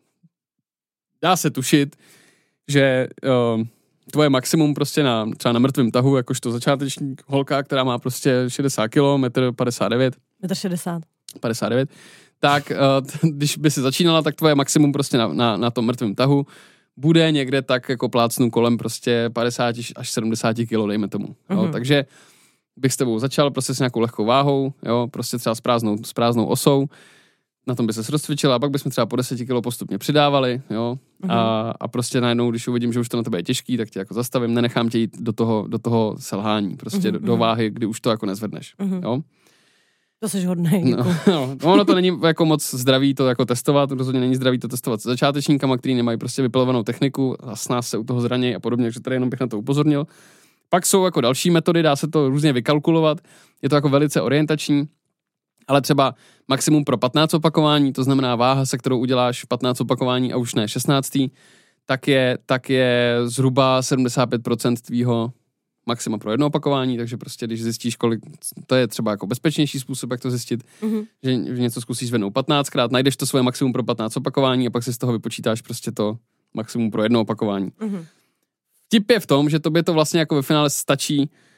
dá se tušit, že uh, tvoje maximum prostě na, třeba na mrtvém tahu, jakožto začátečník holka, která má prostě šedesát kilo, metr padesát devět. metr šedesát. padesát devět. Tak uh, když by si začínala, tak tvoje maximum prostě na, na, na tom mrtvém tahu bude někde tak jako plácnu kolem prostě padesát až sedmdesát kilo, dejme tomu. Jo? Mm-hmm. Takže bych s tebou začal prostě s nějakou lehkou váhou, jo? Prostě třeba s prázdnou, s prázdnou osou. Na tom by se rozcvičila a pak bychom třeba po deset kilo postupně přidávali, jo, mm-hmm. a, a prostě najednou, když uvidím, že už to na tebe je těžký, tak tě jako zastavím, nenechám tě jít do toho, do toho selhání, prostě mm-hmm. do, do váhy, kdy už to jako nezvedneš, mm-hmm. jo. To jsi hodnej. No, no, ono to není jako moc zdravý to jako testovat, rozhodně není zdravý to testovat s začátečníkama, kteří nemají prostě vypilovanou techniku a s nás se u toho zranějí a podobně, takže tady jenom bych na to upozornil. Pak jsou jako další metody, dá se to různě vykalkulovat, je to jako velice orientační, ale třeba maximum pro patnáct opakování, to znamená váha, se kterou uděláš patnáct opakování a už ne šestnáct, tak je, tak je zhruba sedmdesát pět procent tvýho maxima pro jedno opakování, takže prostě když zjistíš, kolik, to je třeba jako bezpečnější způsob, jak to zjistit, mm-hmm. že něco zkusíš zvednout patnáctkrát, najdeš to svoje maximum pro patnáct opakování a pak si z toho vypočítáš prostě to maximum pro jedno opakování. Mm-hmm. Tip je v tom, že tobě to vlastně jako ve finále stačí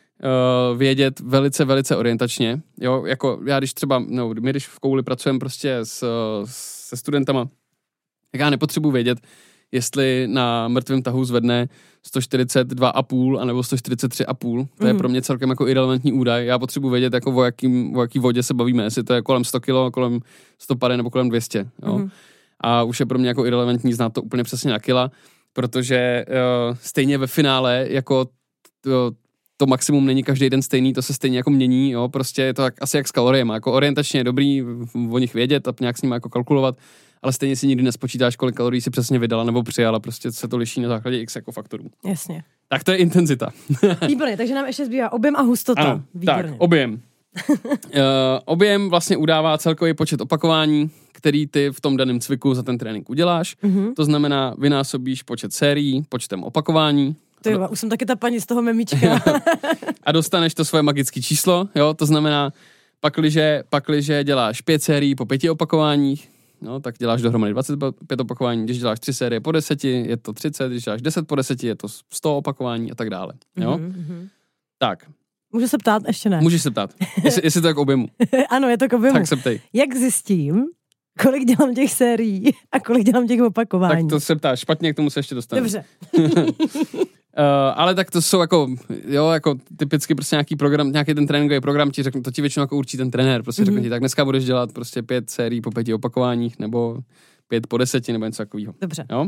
uh, vědět velice, velice orientačně. Jo, jako já když třeba, no, my když v kouli pracujeme prostě s, se studentama, tak já nepotřebuji vědět, jestli na mrtvém tahu zvedne sto čtyřicet dva a půl anebo sto čtyřicet tři a půl. To je mm. pro mě celkem jako irelevantní údaj. Já potřebuji vědět, jako o, jakým, o jaký vodě se bavíme, jestli to je kolem sto kilo, kolem sto padesát nebo kolem dvě stě. Jo. Mm. A už je pro mě jako irelevantní znát to úplně přesně na kila, protože uh, stejně ve finále jako to, to maximum není každý den stejný, to se stejně jako mění, jo. Prostě je to jak, asi jak s kaloriemi. Jako orientačně je dobrý o nich vědět a nějak s nimi jako kalkulovat, ale stejně si nikdy nespočítáš, kolik kalorií si přesně vydala nebo přijala, prostě se to liší na základě x jako faktorů. Jasně. Tak to je intenzita. Výborně, takže nám ještě zbývá objem a hustota. Ano, tak, objem. uh, objem vlastně udává celkový počet opakování, který ty v tom daném cviku za ten trénink uděláš. Mm-hmm. To znamená, vynásobíš počet sérií, počtem opakování. To jo, už jsem taky ta paní z toho memíčka. A dostaneš to svoje magické číslo, jo, to znamená, pakliže, pakliže děláš pět sérií po pěti opakováních, no, tak děláš dohromady dvacet pět opakování, když děláš tři série po deseti, je to třicet, když děláš deset po deseti, je to sto opakování a tak dále, jo. Mm-hmm. Tak. Můžu se ptát? Ještě ne. Můžeš se ptát, jestli, jestli to je k objemu. Ano, je to k objemu. Tak se ptej. Jak zjistím, kolik dělám těch sérií a kolik dělám těch opakování? Tak to se ptáš, špatně, k tomu se ještě dostanu. Dobře. Uh, ale tak to jsou jako, jo, jako typicky prostě nějaký program, nějaký ten tréninkový program ti řekne, to ti většinou jako určí ten trenér, prostě mm-hmm. řekne ti, tak dneska budeš dělat prostě pět sérií po pěti opakováních, nebo pět po deseti, nebo něco takového. Dobře. Jo?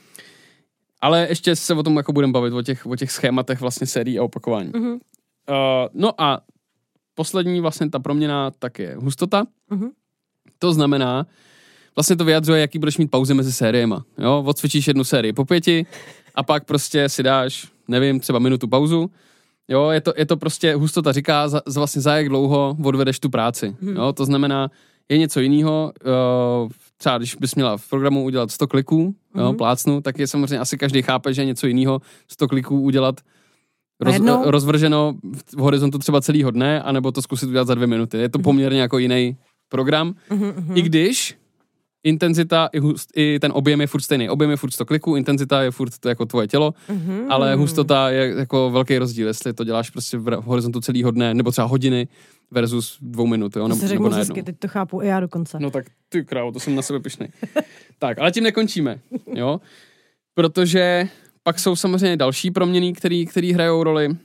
Ale ještě se o tom jako budeme bavit, o těch, o těch schématech vlastně sérií a opakování. Mm-hmm. Uh, no a poslední vlastně ta proměna tak je hustota. Mm-hmm. To znamená, vlastně to vyjadřuje, jaký budeš mít pauzy mezi sériema. Jo, odcvičíš jednu sérii po pěti a pak prostě si dáš, nevím, třeba minutu pauzu. Jo, je to, je to prostě, hustota říká, za, za vlastně za jak dlouho odvedeš tu práci. Hmm. Jo, to znamená, je něco jiného, uh, třeba když bys měla v programu udělat sto kliků, hmm. jo, plácnu, tak je samozřejmě asi každý chápe, že je něco jiného sto kliků udělat roz, rozvrženo v horizontu třeba celého dne, anebo to zkusit udělat za dvě minuty. Je to poměrně jako jiný program, mm-hmm. i když intenzita i, hust, i ten objem je furt stejný. Objem je furt sto kliků, intenzita je furt to jako tvoje tělo, mm-hmm. ale hustota je jako velký rozdíl, jestli to děláš prostě v horizontu celého dne, nebo třeba hodiny versus dvou minut, jo, to nebo, nebo najednou. Teď to chápu i já dokonce. No tak ty krávo, to jsem na sebe pyšnej. Tak, ale tím nekončíme, jo, protože pak jsou samozřejmě další proměny, který, který hrajou roli. Uh,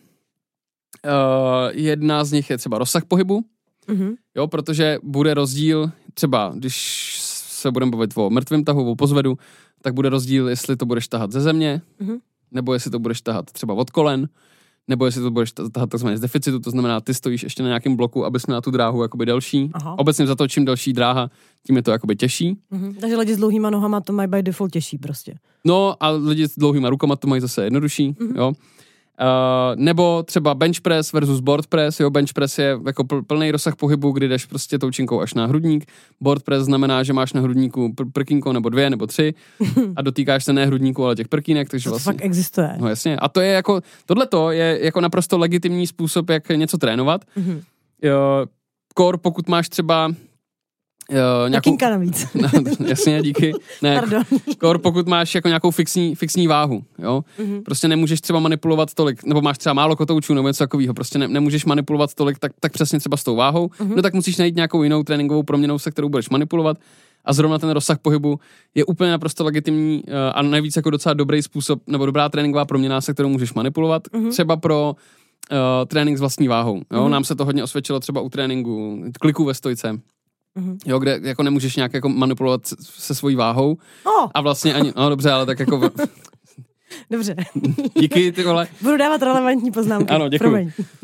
jedna z nich je třeba rozsah pohybu, mm-hmm. jo, protože bude rozdíl, třeba když se budeme bavit o mrtvém tahu, o pozvedu, tak bude rozdíl, jestli to budeš tahat ze země, mm-hmm. nebo jestli to budeš tahat třeba od kolen, nebo jestli to budeš tahat takzvaně z deficitu, to znamená, ty stojíš ještě na nějakém bloku, abys měla tu dráhu jakoby delší. Aha. Obecně za to, čím delší dráha, tím je to jakoby těžší. Mm-hmm. Takže lidi s dlouhýma nohama to mají by default těžší prostě. No a lidi s dlouhýma rukama to mají zase jednodušší, mm-hmm. jo. Uh, nebo třeba bench press versus board press, jo, bench press je jako pl- plný rozsah pohybu, kdy jdeš prostě tou činkou až na hrudník, board press znamená, že máš na hrudníku pr- prkínko nebo dvě nebo tři a dotýkáš se ne hrudníku, ale těch prkínek, takže to vlastně... fakt existuje. No jasně, a to je jako, tohleto je jako naprosto legitimní způsob, jak něco trénovat. Mm-hmm. Uh, kor, pokud máš třeba Uh, nějakou... Jakínka navíc. No, jasně, díky. Ne, kor, pokud máš jako nějakou fixní, fixní váhu, jo. Mm-hmm. Prostě nemůžeš třeba manipulovat tolik, nebo máš třeba málo kotoučů nebo něco takového, prostě ne, nemůžeš manipulovat tolik, tak, tak přesně třeba s tou váhou, mm-hmm. no tak musíš najít nějakou jinou tréninkovou proměnou, se kterou budeš manipulovat a zrovna ten rozsah pohybu je úplně naprosto legitimní uh, a navíc jako docela dobrý způsob, nebo dobrá tréninková proměna, se kterou můžeš manipulovat, mm-hmm. třeba pro uh, trénink s vlastní váhou, jo. Mm-hmm. Nám se to hodně osvědčilo třeba u tréninku kliků ve stojce. Mm-hmm. Jo, kde jako nemůžeš nějak jako manipulovat se svojí váhou. Oh. A vlastně ani, no dobře, ale tak jako... Dobře. Díky, ty vole. Budu dávat relevantní poznámky. Ano, děkuji.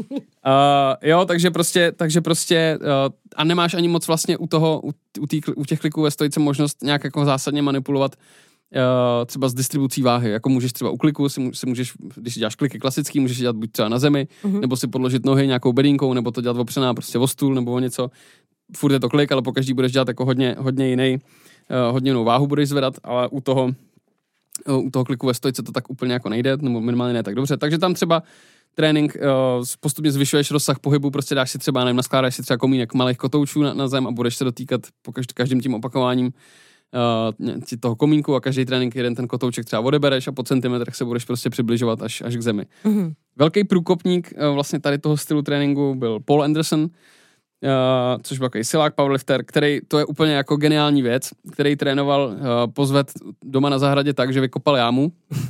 Uh, jo, takže prostě, takže prostě uh, a nemáš ani moc vlastně u toho, u, u, tý, u těch kliků ve stojice možnost nějak jako zásadně manipulovat uh, třeba s distribucí váhy, jako můžeš třeba u kliku, si, si můžeš, když děláš kliky klasický, můžeš dělat buď třeba na zemi, uh-huh. nebo si podložit nohy nějakou bedínkou, nebo to dělat opřená prostě o stůl, nebo o něco. Furt je to klik, ale pokaždý budeš dělat jako hodně, hodně jiný, uh, hodně jinou váhu budeš zvedat, ale u toho, uh, u toho kliku ve stojice to tak úplně jako nejde, nebo minimálně ne tak dobře, takže tam třeba trénink, uh, postupně zvyšuješ rozsah pohybu, prostě dáš si třeba, nevím, naskládáš si třeba komínek malých kotoučů na, na zem a budeš se dotýkat po každý, každým tím opakováním uh, toho komínku a každý trénink jeden ten kotouček třeba odebereš a po centimetrech se budeš prostě přibližovat až, až k zemi. Mm-hmm. Velký průkopník uh, vlastně tady toho stylu tréninku byl Paul Anderson, uh, což byl takový silák powerlifter, který, to je úplně jako geniální věc, který trénoval uh, pozved doma na zahradě tak, že vykopal jámu,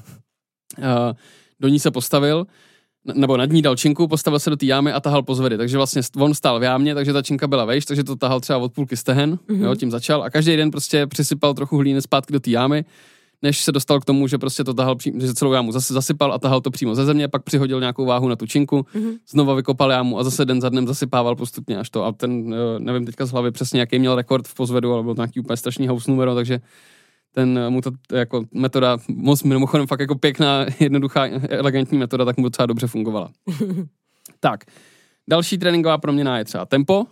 uh, do ní se postavil, nebo nad ní dal činku, postavil se do té jámy a tahal pozvedy. Takže vlastně on stál v jámě, takže ta činka byla vejš, takže to tahal třeba od půlky stehen, mm-hmm. jo, tím začal a každý den prostě přisypal trochu hlíny zpátky do té jámy, než se dostal k tomu, že prostě to tahal, že celou jámu zase zasypal a tahal to přímo ze země, pak přihodil nějakou váhu na tu činku, mm-hmm. znova vykopal jámu a zase den za dnem zasypával postupně až to. A ten, nevím teďka z hlavy přesně, jaký měl rekord v pozvedu, ale byl to nějaký úplně strašný house numero, takže ten mu to jako metoda, moc mimochodem fakt jako pěkná, jednoduchá, elegantní metoda, tak mu docela dobře fungovala. Tak, další tréninková proměna je třeba tempo.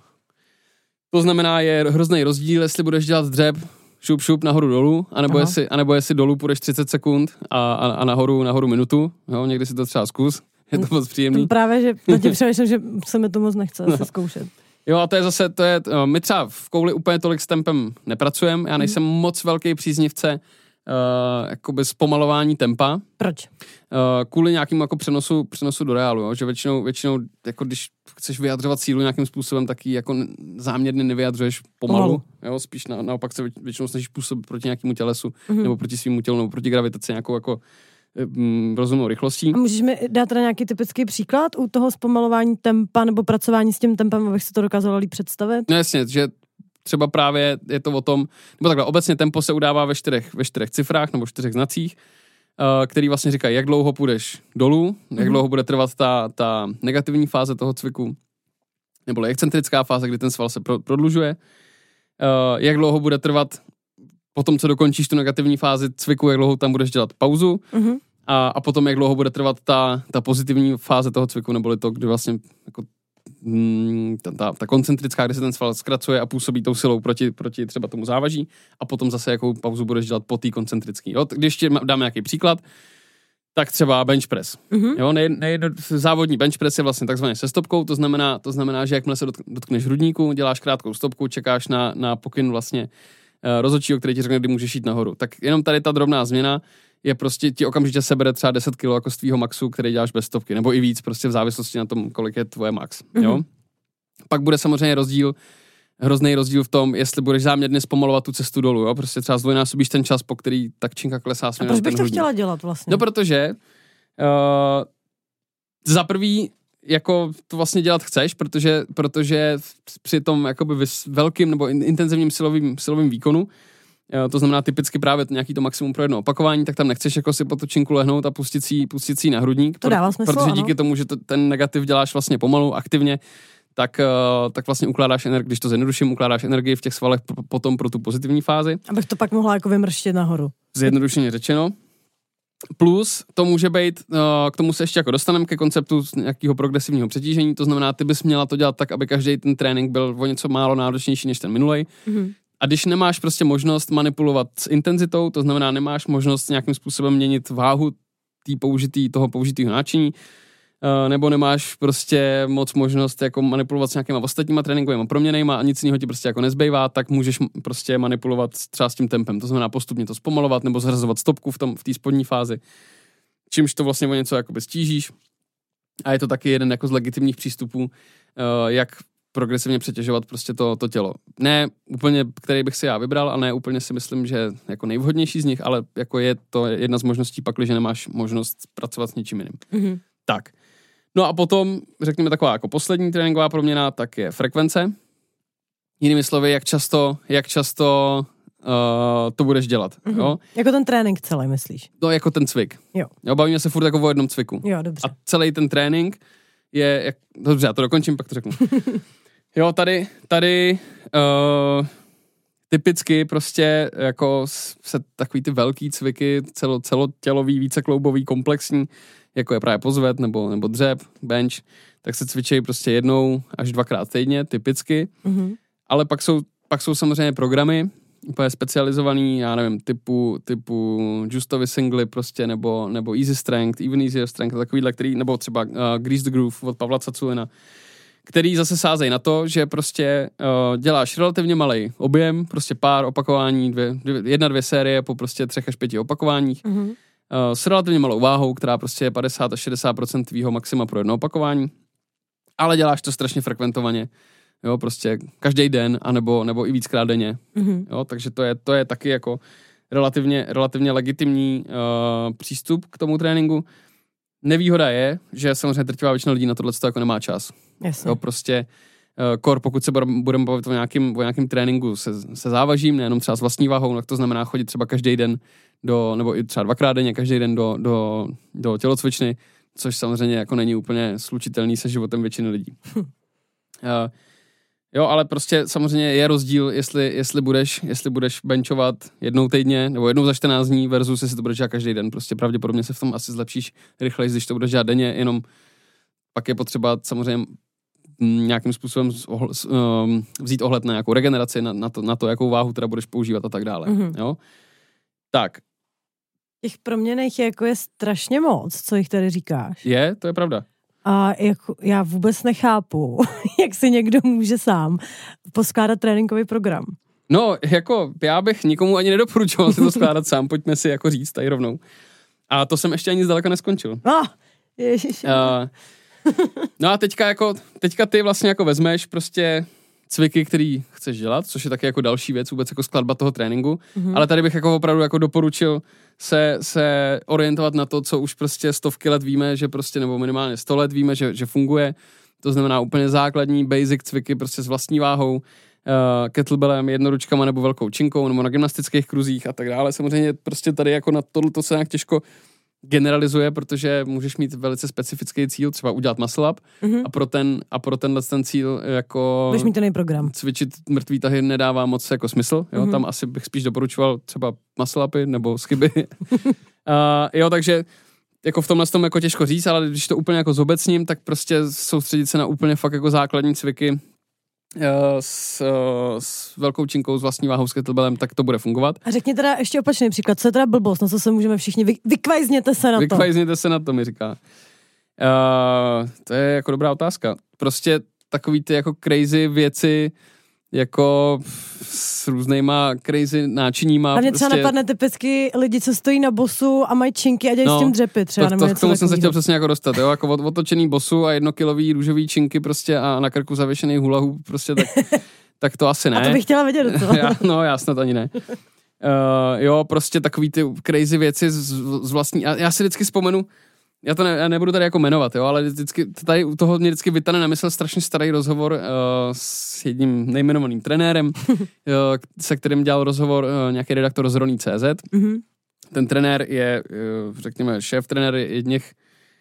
To znamená, je hrozný rozdíl, jestli budeš dělat dřep, šup, šup, nahoru dolů, anebo jestli, anebo jestli dolů půjdeš třicet sekund a, a, a nahoru, nahoru minutu. Jo, někdy si to třeba zkus, je to moc příjemný. Právě, že na tě přemýšlím, že se mi to moc nechce no. zkoušet. Jo, a to je zase, to je, my třeba v kouli úplně tolik s tempem nepracujeme, já nejsem mm. moc velký příznivce uh, jakoby zpomalování tempa. Proč? Uh, kvůli nějakému jako přenosu, přenosu do reálu, jo? Že většinou, většinou, jako když chceš vyjadřovat sílu nějakým způsobem, tak ji jako záměrně nevyjadřuješ pomalu, pomalu. Jo? Spíš na, naopak se většinou snažíš působit proti nějakému tělesu, mm. nebo proti svýmu tělu, nebo proti gravitaci nějakou jako rozumnou rychlostí. A můžeš mi dát teda nějaký typický příklad u toho zpomalování tempa nebo pracování s tím tempem, abych si to dokázala líp představit? No jasně, že třeba právě je to o tom, nebo takhle, obecně tempo se udává ve čtyřech, ve čtyřech cifrách nebo čtyřech znacích, který vlastně říkají, jak dlouho půjdeš dolů, jak mm-hmm. dlouho bude trvat ta, ta negativní fáze toho cviku, nebo excentrická fáze, kdy ten sval se pro, prodlužuje, jak dlouho bude trvat potom, co dokončíš tu negativní fázi cviku, jak dlouho tam budeš dělat pauzu mm-hmm. a, a potom, jak dlouho bude trvat ta, ta pozitivní fáze toho cviku, neboli to, kdy vlastně jako, mm, ta, ta, ta koncentrická, kdy se ten sval zkracuje a působí tou silou proti, proti třeba tomu závaží a potom zase jakou pauzu budeš dělat po té koncentrické. Jo? Když ti dám nějaký příklad, tak třeba bench press. Mm-hmm. Jo, nej, nejjedno, závodní bench press je vlastně takzvaně se stopkou, to znamená, to znamená, že jakmile se dotkneš hrudníku, děláš krátkou stopku, čekáš na, na pokyn vlastně rozhodčího, který ti řekne, kdy můžeš jít nahoru. Tak jenom tady ta drobná změna je prostě, ti okamžitě sebere třeba deset kilo jako z tvýho maxu, který děláš bez stopky, nebo i víc, prostě v závislosti na tom, kolik je tvoje max. Mm-hmm. Jo? Pak bude samozřejmě rozdíl, hrozný rozdíl v tom, jestli budeš záměrně zpomalovat tu cestu dolů, jo? Prostě třeba zdvojnásobíš ten čas, po který tak činka klesá směrem. A proč bych to chtěla dělat vlastně? No, protože uh, za prvý jako to vlastně dělat chceš, protože, protože při tom jakoby velkým nebo intenzivním silovým, silovým výkonu, to znamená typicky právě nějaký to maximum pro jedno opakování, tak tam nechceš jako si po tu činku lehnout a pustit si, pustit si na hrudník, to dává smysl, protože díky ano. tomu, že to, ten negativ děláš vlastně pomalu, aktivně, tak, tak vlastně ukládáš energii, když to zjednoduším, ukládáš energii v těch svalech potom pro tu pozitivní fázi. Abych to pak mohla jako vymrštit nahoru. Zjednodušeně řečeno. Plus to může být, k tomu se ještě jako dostaneme ke konceptu nějakého progresivního přetížení, to znamená, ty bys měla to dělat tak, aby každý ten trénink byl o něco málo náročnější než ten minulej. Mm-hmm. A když nemáš prostě možnost manipulovat s intenzitou, to znamená, nemáš možnost nějakým způsobem měnit váhu tý použitý, toho použitého náčiní, nebo nemáš prostě moc možnost jako manipulovat s nějakýma ostatníma tréninkovými proměnejma a nic jiného ti prostě jako nezbývá, tak můžeš prostě manipulovat třeba s tím tempem. To znamená postupně to zpomalovat nebo zrazovat stopku v tom v té spodní fázi, čímž to vlastně o něco jakoby stížíš. A je to taky jeden jako z legitimních přístupů, jak progresivně přetěžovat prostě to, to tělo. Ne úplně, který bych si já vybral, a ne úplně si myslím, že jako nejvhodnější z nich, ale jako je to jedna z možností, pakliže nemáš možnost pracovat s ničím jiným. Mm-hmm. Tak. No a potom, řekněme taková jako poslední tréninková proměna, tak je frekvence. Jinými slovy, jak často, jak často uh, to budeš dělat. Mm-hmm. Jo? Jako ten trénink celý, myslíš? No, jako ten cvik. Jo. Jo, bavíme se furt jako o jednom cviku. Jo, dobře. A celý ten trénink je, jak, dobře, já to dokončím, pak to řeknu. Jo, tady, tady uh, typicky prostě jako se takový ty velký cviky, celo, celotělový, vícekloubový, komplexní, jako je právě pozvet nebo, nebo dřep, bench, tak se cvičí prostě jednou až dvakrát týdně, typicky. Mm-hmm. Ale pak jsou, pak jsou samozřejmě programy, úplně specializovaný, já nevím, typu, typu Justovy singly prostě, nebo, nebo Easy Strength, Even Easier Strength, takovýhle, který, nebo třeba uh, Grease the Groove od Pavla Caculina, který zase sázejí na to, že prostě uh, děláš relativně malej objem, prostě pár opakování, dvě, dvě, jedna, dvě série po prostě třech až pěti opakováních, mm-hmm. uh, s relativně malou váhou, která prostě je padesát až šedesát procent tvýho maxima pro jedno opakování, ale děláš to strašně frekventovaně, jo, prostě každý den, anebo, nebo i víckrát denně, mm-hmm. jo, takže to je, to je taky jako relativně, relativně legitimní uh, přístup k tomu tréninku. Nevýhoda je, že samozřejmě drtivá většina lidí na tohle jako nemá čas. Jasně. Jo, prostě uh, kor, pokud se budeme bavit o nějakým, o nějakým tréninku se, se závažím, nejenom třeba s vlastní váhou, tak to znamená chodit třeba každý den do, nebo i třeba dvakrát denně, každý den do, do, do tělocvičny, což samozřejmě jako není úplně slučitelný se životem většiny lidí. uh, jo, ale prostě samozřejmě je rozdíl, jestli, jestli budeš, jestli budeš benchovat jednou týdně, nebo jednou za čtrnáct dní versus jestli to budeš dělat každý den. Prostě pravděpodobně se v tom asi zlepšíš rychleji, když to budeš dělat denně, jenom pak je potřeba samozřejmě nějakým způsobem vzít ohled na nějakou regeneraci, na, na, to, na to, jakou váhu teda budeš používat a tak dále. Mm-hmm. Jo? Tak. Těch proměnných je jako je strašně moc, co jich tady říkáš. Je, to je pravda. A jako, já vůbec nechápu, jak si někdo může sám poskládat tréninkový program. No, jako já bych nikomu ani nedoporučoval si to skládat sám, pojďme si jako říct tady rovnou. A to jsem ještě ani zdaleka neskončil. Ah, ježiš. Uh, no a teďka jako, teďka ty vlastně jako vezmeš prostě cviky, který chceš dělat, což je taky jako další věc, vůbec jako skladba toho tréninku, mm-hmm. ale tady bych jako opravdu jako doporučil se, se orientovat na to, co už prostě stovky let víme, že prostě, nebo minimálně sto let víme, že, že funguje, to znamená úplně základní basic cviky prostě s vlastní váhou, uh, kettlebellem, jednoručkama nebo velkou činkou, nebo na gymnastických kruzích a tak dále. Samozřejmě prostě tady jako na tohle se nějak těžko generalizuje, protože můžeš mít velice specifický cíl, třeba udělat muscle up, mm-hmm. a pro ten a pro tenhle ten cíl jako budeš mít ten program. Cvičit mrtvý tahy nedává moc jako smysl, jo, mm-hmm. tam asi bych spíš doporučoval třeba muscle upy nebo schiby. uh, jo, takže jako v tomhle tom jako těžko říct, ale když to úplně jako zobecním, tak prostě soustředit se na úplně fakt jako základní cviky S, s velkou činkou, s vlastní váhou, s kettlebellem, tak to bude fungovat. A řekni teda ještě opačný příklad, co je teda blbost, na co se můžeme všichni, vy, vykvajzněte se na to. Vykvajzněte se na to, mi říká. Uh, to je jako dobrá otázka. Prostě takový ty jako crazy věci, jako s různýma crazy náčiníma. A mě prostě... třeba napadne typicky lidi, co stojí na bosu a mají činky a dělají no, s tím dřepy třeba. To, to, k tomu jsem se chtěl přesně jako dostat, jo, jako od, otočený bosu a jednokilový růžový činky prostě a na krku zavěšený hula hoop, prostě tak, tak to asi ne. A to bych chtěla vědět, co? já, no, já snad ani ne. Uh, jo, prostě takový ty crazy věci z, z vlastní, já, já si vždycky vzpomenu, já to ne, já nebudu tady jako jmenovat, jo, ale vždycky, tady u toho mě vždycky vytane na mysl strašně starý rozhovor uh, s jedním nejmenovaným trenérem, uh, se kterým dělal rozhovor uh, nějaký redaktor z Roní tečka cé zet. Mm-hmm. Ten trenér je, uh, řekněme, šéf trenér jedněch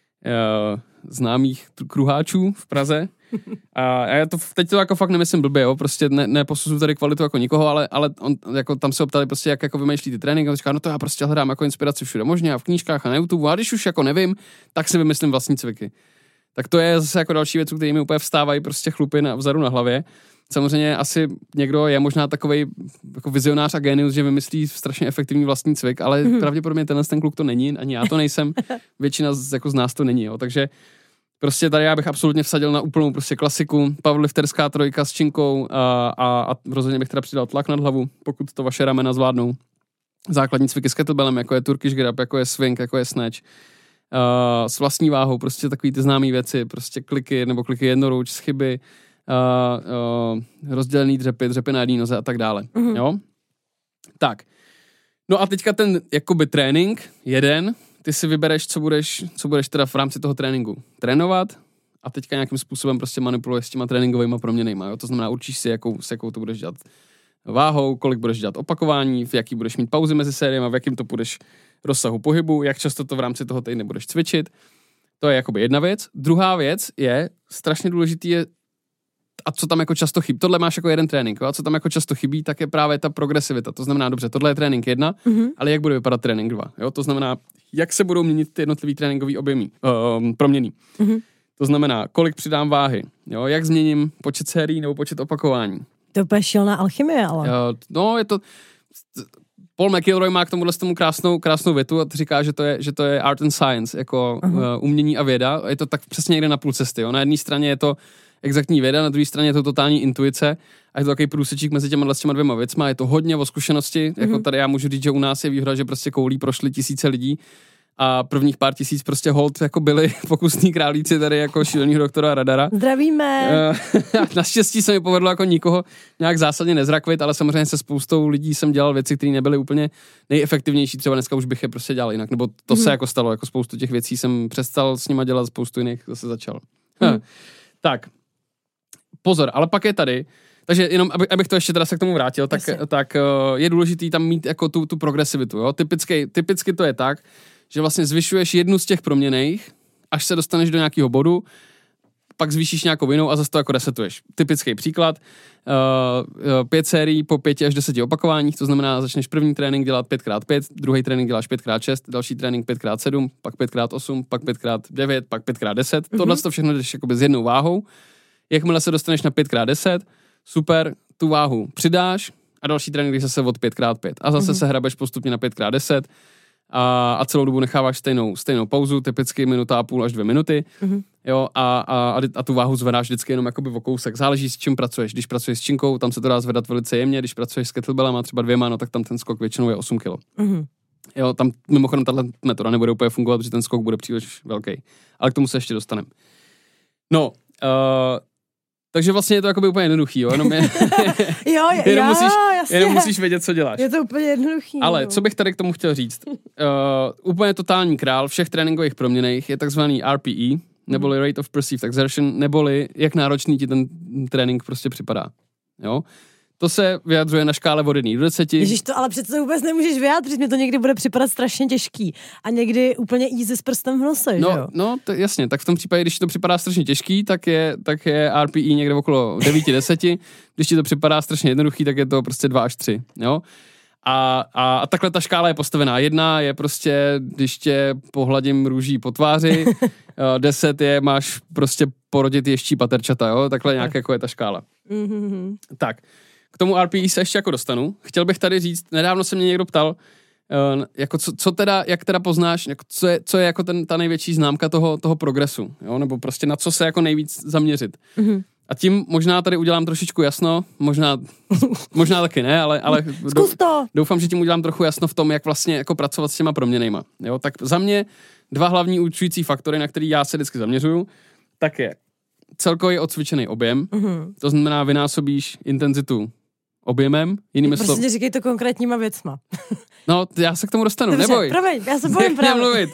uh, známých kruháčů v Praze. A já to, teď to jako fakt nemyslím blbě, jo, prostě ne, neposuzuju tady kvalitu jako nikoho, ale, ale on, jako, tam se optali prostě, jak jako vymýšlí ty tréninky, a on říká, no to já prostě hledám jako inspiraci všude možně a v knížkách a na YouTube, a když už jako nevím, tak si vymyslím vlastní cviky. Tak to je zase jako další věc, který mi úplně vstávají prostě chlupy na, vzadu na hlavě. Samozřejmě asi někdo je možná takovej jako vizionář a genius, že vymyslí strašně efektivní vlastní cvik, ale mm-hmm. pravděpodobně tenhle ten kluk to není, ani já to nejsem, většina z, jako z nás to není, jo, takže prostě tady já bych absolutně vsadil na úplnou prostě klasiku, powerlifterská trojka s činkou a, a, a rozhodně bych teda přidal tlak nad hlavu, pokud to vaše ramena zvládnou. Základní cviky s kettlebellem, jako je Turkish grab, jako je swing, jako je snatch. Uh, s vlastní váhou, prostě takový ty známé věci, prostě kliky nebo kliky jednoruč, schyby, uh, uh, rozdělený dřepy, dřepy na jedné noze a tak dále. Mm-hmm. Jo? Tak. No a teďka ten jakoby trénink, jeden, ty si vybereš, co budeš, co budeš teda v rámci toho tréninku trénovat a teďka nějakým způsobem prostě manipuluješ s těma tréninkovými proměnejma. Jo? To znamená, určíš si, jakou, s jakou to budeš dělat váhou, kolik budeš dělat opakování, v jaký budeš mít pauzy mezi sériemi, v jakým to budeš rozsahu pohybu, jak často to v rámci toho týdne budeš cvičit. To je jakoby jedna věc. Druhá věc je, strašně důležitý je, a co tam jako často chybí, tohle máš jako jeden trénink, jo? A co tam jako často chybí, tak je právě ta progresivita. To znamená, dobře, tohle je trénink jedna, mm-hmm. ale jak bude vypadat trénink dva, jo? To znamená, jak se budou měnit ty jednotlivý tréninkový objemy, um, proměny. Mm-hmm. To znamená, kolik přidám váhy, jo? Jak změním počet sérií nebo počet opakování. To je úplně šílená alchymie, ale. Uh, no, je to... Paul McIlroy má k tomuhle tomu krásnou, krásnou větu a říká, že to je, že to je art and science, jako uh, umění a věda. Je to tak přesně někde na půl cesty. Jo? Na jedné straně je to exaktní věda, na druhé straně je to totální intuice a je to takový průsečík mezi těma, těma dvěma věcma. Je to hodně o zkušenosti, mm-hmm. jako tady já můžu říct, že u nás je výhoda, že prostě koulí prošly tisíce lidí a prvních pár tisíc prostě hold jako byli pokusní králíci tady jako šílenýho doktora Radara. Zdravíme. Naštěstí se mi povedlo jako nikoho nějak zásadně nezrakvit, ale samozřejmě se spoustou lidí jsem dělal věci, které nebyly úplně nejefektivnější, třeba dneska už bych je prostě dělal jinak, nebo to mm. se jako stalo, jako spoustu těch věcí jsem přestal s nima dělat, spoustu jiných zase začal. Mm. Tak, pozor, ale pak je tady, takže jenom, aby, abych to ještě teda se k tomu vrátil, tak, tak je důležitý tam mít jako tu, tu progresivitu, jo? Typicky, typicky to je tak, že vlastně zvyšuješ jednu z těch proměnných, až se dostaneš do nějakého bodu, pak zvýšíš nějakou jinou a zase to jako resetuješ. Typický příklad, uh, pět sérií po pěti až deseti opakováních, to znamená, začneš první trénink dělat pět krát pět, druhý trénink děláš pět krát šest, další trénink pět krát sedm, pak pět krát osm, pak pět krát devět, pak pět krát deset. Mm-hmm. Tohle to všechno jdeš jakoby s jednou váhou. Jakmile se dostaneš na pět krát deset, super, tu váhu přidáš a další trénink jdeš zase od pět krát pět. A zase mm-hmm. se hrabeš postupně na pět krát deset. A, a celou dobu necháváš stejnou, stejnou pauzu, typicky minuta a půl až dvě minuty, mm-hmm. jo, a, a, a tu váhu zvedáš vždycky jenom jakoby o kousek. Záleží, s čím pracuješ. Když pracuješ s činkou, tam se to dá zvedat velice jemně, když pracuješ s kettlebellama třeba dvěma, no tak tam ten skok většinou je osm kilo. Mm-hmm. Jo, tam mimochodem tahle metoda nebude úplně fungovat, protože ten skok bude příliš velký. Ale k tomu se ještě dostaneme. No, uh, takže vlastně je to jakoby úplně jednoduchý, jo, jenom, je, jo, je, jenom, jo, musíš, jasně. jenom musíš vědět, co děláš. Je to úplně jednoduchý. Ale jo. co bych tady k tomu chtěl říct, uh, úplně totální král všech tréninkových proměnných je takzvaný R P E, neboli Rate of Perceived Exertion, neboli jak náročný ti ten trénink prostě připadá, jo. To se vyjadřuje na škále od jedné do deseti. Ježiš, to ale přece vůbec nemůžeš vyjádřit, mě to někdy bude připadat strašně těžký a někdy úplně easy s prstem v nose, no, že jo? No, to, jasně, tak v tom případě, když to připadá strašně těžký, tak je, tak je R P E někde okolo devět deset. Když ti to připadá strašně jednoduchý, tak je to prostě dva až tři, jo? A, a, a takhle ta škála je postavená. Jedna je prostě, když tě pohladím růží po tváři, deset je, máš prostě porodit ještí paterčata, jo? Takhle nějak jako je ta škála. Mm-hmm. Tak. K tomu R P E se ještě jako dostanu. Chtěl bych tady říct, nedávno se mě někdo ptal, uh, jako co, co teda, jak teda poznáš, jako co, je, co je jako ten, ta největší známka toho, toho progresu, jo? Nebo prostě na co se jako nejvíc zaměřit. Mm-hmm. A tím možná tady udělám trošičku jasno, možná, možná taky ne, ale, ale Zkus to. Doufám, že tím udělám trochu jasno v tom, jak vlastně jako pracovat s těma proměnejma. Jo? Tak za mě dva hlavní určující faktory, na který já se vždycky zaměřuju, tak je celkový odcvičený objem, mm-hmm. to znamená vynásobíš intenzitu objemem, jinými slovy. Prostě říkej to konkrétníma věcma. No, já se k tomu dostanu, Dobře, neboj. promiň, já se bojím právě. mluvit.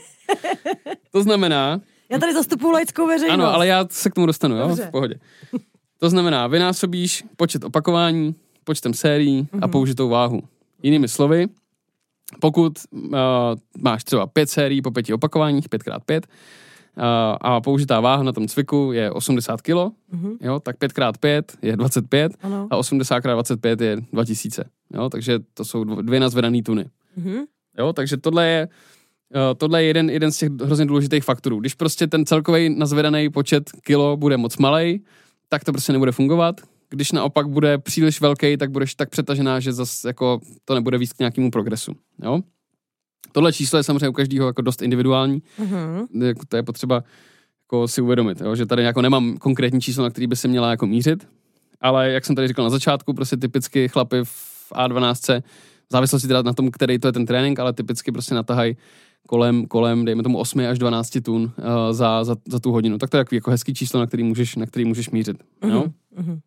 To znamená... Já tady zastupuju laickou veřejnost. Ano, ale já se k tomu dostanu, jo, Dobře. v pohodě. To znamená, vynásobíš počet opakování, počtem sérií mm-hmm. a použitou váhu. Jinými slovy, pokud uh, máš třeba pět sérií po pěti opakováních, pět krát pět, Uh, a použitá váha na tom cviku je osmdesát kilo, mm-hmm. jo, tak pět krát pět je dvacet pět ano. A osmdesát krát dvacet pět je dva tisíce, jo, takže to jsou dvě nazvedaný tuny. Mm-hmm. Jo, takže tohle je, uh, tohle je jeden, jeden z těch hrozně důležitých faktorů. Když prostě ten celkový nazvedaný počet kilo bude moc malej, tak to prostě nebude fungovat. Když naopak bude příliš velký, tak budeš tak přetažená, že zase jako to nebude víc k nějakému progresu, jo. Tohle číslo je samozřejmě u každého jako dost individuální. Uh-huh. To je potřeba jako si uvědomit, jo? Že tady jako nemám konkrétní číslo, na který by se měla jako mířit, ale jak jsem tady říkal na začátku, prostě typicky chlapy v A dvanáct, v závislosti teda na tom, který to je ten trénink, ale typicky prostě natahají kolem, kolem, dejme tomu osm až dvanáct tun uh, za, za, za tu hodinu. Tak to je jako hezký číslo, na který můžeš, na který můžeš mířit. Uh-huh. Jo? Uh-huh.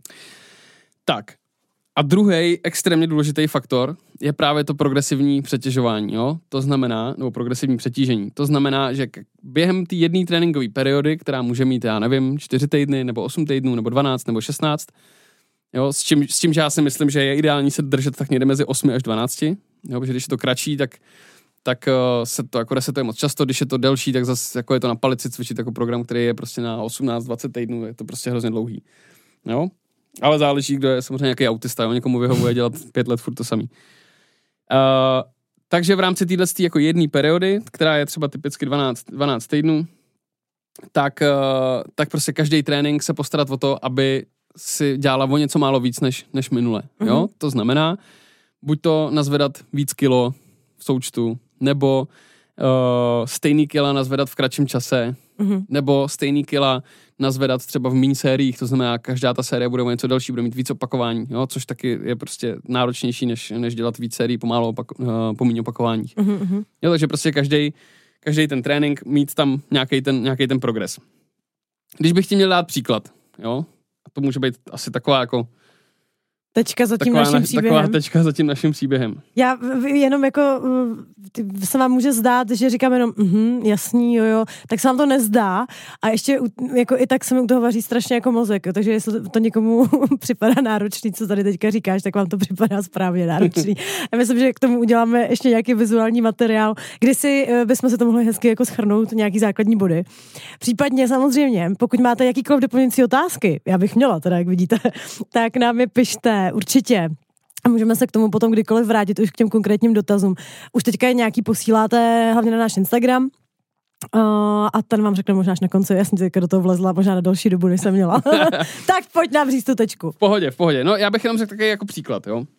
Tak. A druhý extrémně důležitý faktor je právě to progresivní přetěžování, jo? To znamená, nebo progresivní přetížení. To znamená, že během té jedné tréninkové periody, která může mít, já nevím, čtyři týdny, nebo osm týdnů, nebo dvanáct, nebo šestnáct, jo? S čím, s tím, že já si myslím, že je ideální se držet tak někde mezi osmi až dvanácti, jo? Protože když je to kratší, tak tak uh, se to jako resetuje moc často, když je to delší, tak zase jako je to na palici cvičit jako program, který je prostě na osmnáct dvacet týdnů, je to prostě hrozně dlouhý. Jo? Ale záleží, kdo je samozřejmě nějaký autista, jo? Někomu vyhovuje dělat pět let furt to samý. Uh, takže v rámci téhle jako jedné periody, která je třeba typicky dvanáct, dvanáct týdnů, tak, uh, tak prostě každý trénink se postarat o to, aby si dělala o něco málo víc než, než minule. Jo? Mm-hmm. To znamená, buď to nazvedat víc kilo v součtu, nebo uh, stejný kila nazvedat v kratším čase, mm-hmm. nebo stejný kila nazvedat třeba v méně sériích, to znamená, každá ta série bude o něco delší, bude mít víc opakování, jo? Což taky je prostě náročnější, než, než dělat víc sérií pomálo opak, uh, po méně opakováních. Mm-hmm. Jo, takže prostě každý každý ten trénink mít tam nějaký ten, nějaký ten progres. Když bych ti měl dát příklad, jo, a to může být asi taková jako tečka za tím taková naším na, příběhem. Taková tečka za tím naším příběhem. Já jenom jako, se vám může zdát, že říkám jenom, mhm, jasný, jo, jo, tak se vám to nezdá a ještě jako i tak se mi u toho vaří strašně jako mozek, takže jestli to někomu připadá náročný, co tady teďka říkáš, tak vám to připadá správně náročný. Já myslím, že k tomu uděláme ještě nějaký vizuální materiál, kdy si bychom se to mohli hezky jako shrnout nějaký základní body. Případně samozřejmě, pokud máte jakýkoliv doplňující otázky, já bych měla teda, jak vidíte, tak nám je pište určitě. A můžeme se k tomu potom kdykoliv vrátit už k těm konkrétním dotazům. Už teďka je nějaký posíláte hlavně na náš Instagram uh, a ten vám řekne možná až na konci, jasně teďka do toho vlezla možná na další dobu, než jsem měla. Tak pojď nám říct tu tečku. V pohodě, v pohodě. No já bych jenom řekl takový jako příklad, jo. Uh,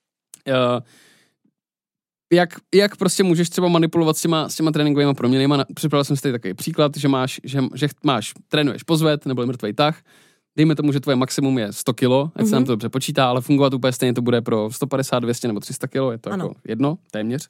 jak, jak prostě můžeš třeba manipulovat s těma, s těma tréninkovými proměnama. Připravil jsem si tady takový příklad, že máš, že, že máš, trénuješ pozved nebo mrtvej tah. Dejme tomu, že tvoje maximum je sto kilo, ať mm-hmm. se nám to dobře počítá, ale fungovat úplně stejně to bude pro sto padesát, dvě stě nebo tři sta kilo, je to ano. Jako jedno, téměř.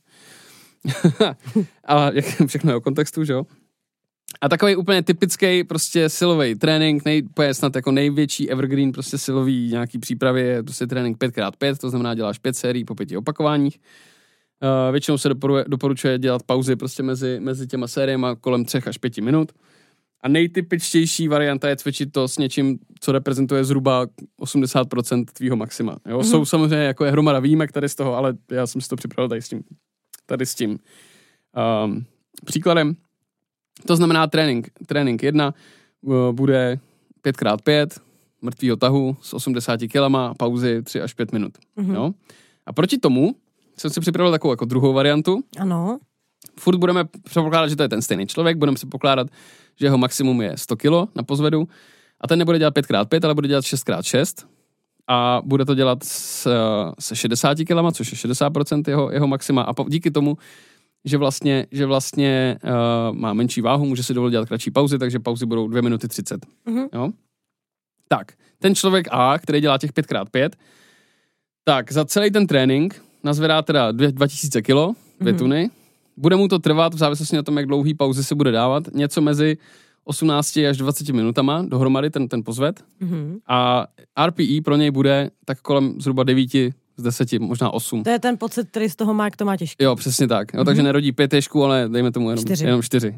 Ale všechno je o kontextu, že jo? A takový úplně typický prostě silový trénink, nej, snad jako největší evergreen prostě silový nějaký přípravy je prostě trénink pět krát pět, to znamená děláš pět sérií po pěti opakováních. Uh, většinou se doporučuje, doporučuje dělat pauzy prostě mezi, mezi těma sériema kolem třech až pěti minut. A nejtypičtější varianta je cvičit to s něčím, co reprezentuje zhruba osmdesát procent tvýho maxima. Jo? Mm-hmm. Jsou samozřejmě jako je hromada výjimek tady z toho, ale já jsem si to připravil tady s tím, tady s tím um, příkladem. To znamená trénink, trénink jedna uh, bude pět krát pět mrtvýho tahu s osmdesáti kilama, pauzy tři až pět minut. Mm-hmm. Jo? A proti tomu jsem si připravil takovou jako druhou variantu. Ano. Furt budeme předpokládat, že to je ten stejný člověk, budeme si pokládat, že jeho maximum je sto kilo na pozvedu a ten nebude dělat pět krát pět, ale bude dělat šest krát šest a bude to dělat s, se šedesáti kilama, což je šedesát procent jeho, jeho maxima a po, díky tomu, že vlastně, že vlastně uh, má menší váhu, může si dovolit dělat kratší pauzy, takže pauzy budou dvě minuty třicet. Mm-hmm. Jo? Tak, ten člověk A, který dělá těch pět krát pět, tak za celý ten trénink nazvedá teda dva tisíce kilo, dvě mm-hmm. tuny. Bude mu to trvat v závislosti na tom, jak dlouhý pauzy se bude dávat, něco mezi osmnácti až dvaceti minutama dohromady ten, ten pozved. Mm-hmm. A R P E pro něj bude tak kolem zhruba devíti z deseti, možná osm. To je ten pocit, který z toho má, jak to má těžké. Jo, přesně tak. Jo, mm-hmm. Takže nerodí pět ježků, ale dejme tomu jenom čtyři. Jenom čtyři.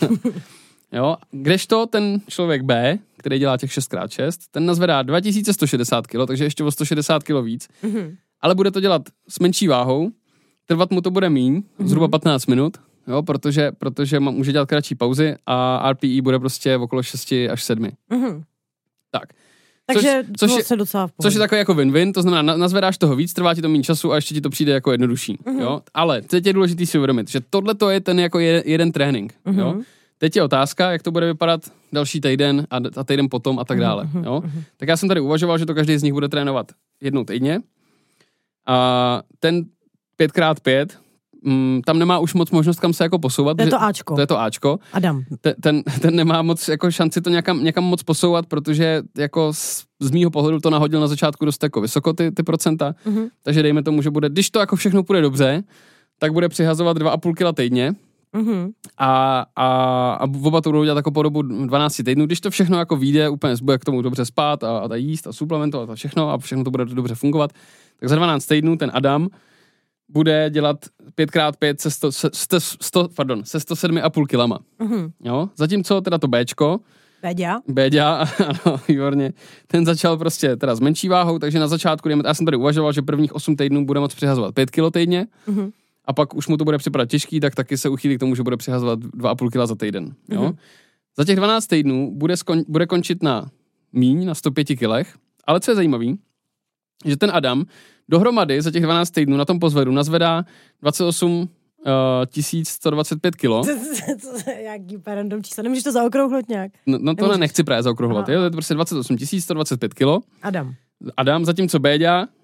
Jo, kdežto ten člověk B, který dělá těch šest krát šest, ten nazvedá dva tisíce sto šedesát kilo, takže ještě o sto šedesát kilo víc. Mm-hmm. Ale bude to dělat s menší váhou, trvat mu to bude míň, zhruba patnáct minut, jo, protože, protože může dělat kratší pauzy a R P E bude prostě okolo šesti až sedmi. Mm-hmm. Tak. Takže což, což, je, docela v což je takový jako win-win, to znamená, nazvedáš toho víc, trvá ti to méně času a ještě ti to přijde jako jednodušší. Mm-hmm. Jo? Ale teď je důležitý si uvědomit, že tohle to je ten jako je, jeden trénink. Mm-hmm. Jo? Teď je otázka, jak to bude vypadat další týden a, a týden potom a tak dále. Mm-hmm. Jo? Tak já jsem tady uvažoval, že to každý z nich bude trénovat jednou týdně a ten pět krát pět, mm, tam nemá už moc možnost kam se jako posouvat. To je to Ačko. To je to Ačko. Adam. Ten, ten, ten nemá moc jako šanci to někam, někam moc posouvat, protože jako z, z mýho pohledu to nahodil na začátku dost jako vysoko ty, ty procenta, mm-hmm. takže dejme tomu, že bude, když to jako všechno půjde dobře, tak bude přihazovat dva a půl kila týdně mm-hmm. a, a, a oba to budou dělat jako po dobu dvanácti týdnů, když to všechno jako vyjde, úplně bude k tomu dobře spát a, a jíst a suplementovat a všechno a všechno to bude dobře fungovat, tak za dvanáct týdnů ten Adam bude dělat pět krát pět se, sto, se, sto, pardon, se sto sedm a půl kilama. Mm-hmm. Jo? Zatímco teda to Bčko, Béďa. Béďa, ano, výborně, ten začal prostě teda s menší váhou, takže na začátku, já jsem tady uvažoval, že prvních osm týdnů bude moc přihazovat pět kilo týdně, mm-hmm. a pak už mu to bude připadat těžký, tak taky se uchýlí k tomu, že bude přihazovat dva a půl kila za týden. Jo? Mm-hmm. Za těch dvanáct týdnů bude, skon, bude končit na míň, na sto pět kilech, ale co je zajímavý, že ten Adam dohromady za těch dvanáct týdnů na tom pozvedu nazvedá dvacet osm tisíc sto dvacet pět kilo. Jaký random číslo, nemůžeš to zaokrouhlit nějak? No, no to nemůžeš. Nechci právě zaokrouhlovat, jo, to je prostě dvacet osm tisíc sto dvacet pět kilo. Adam. Adam, zatímco Béďa, uh,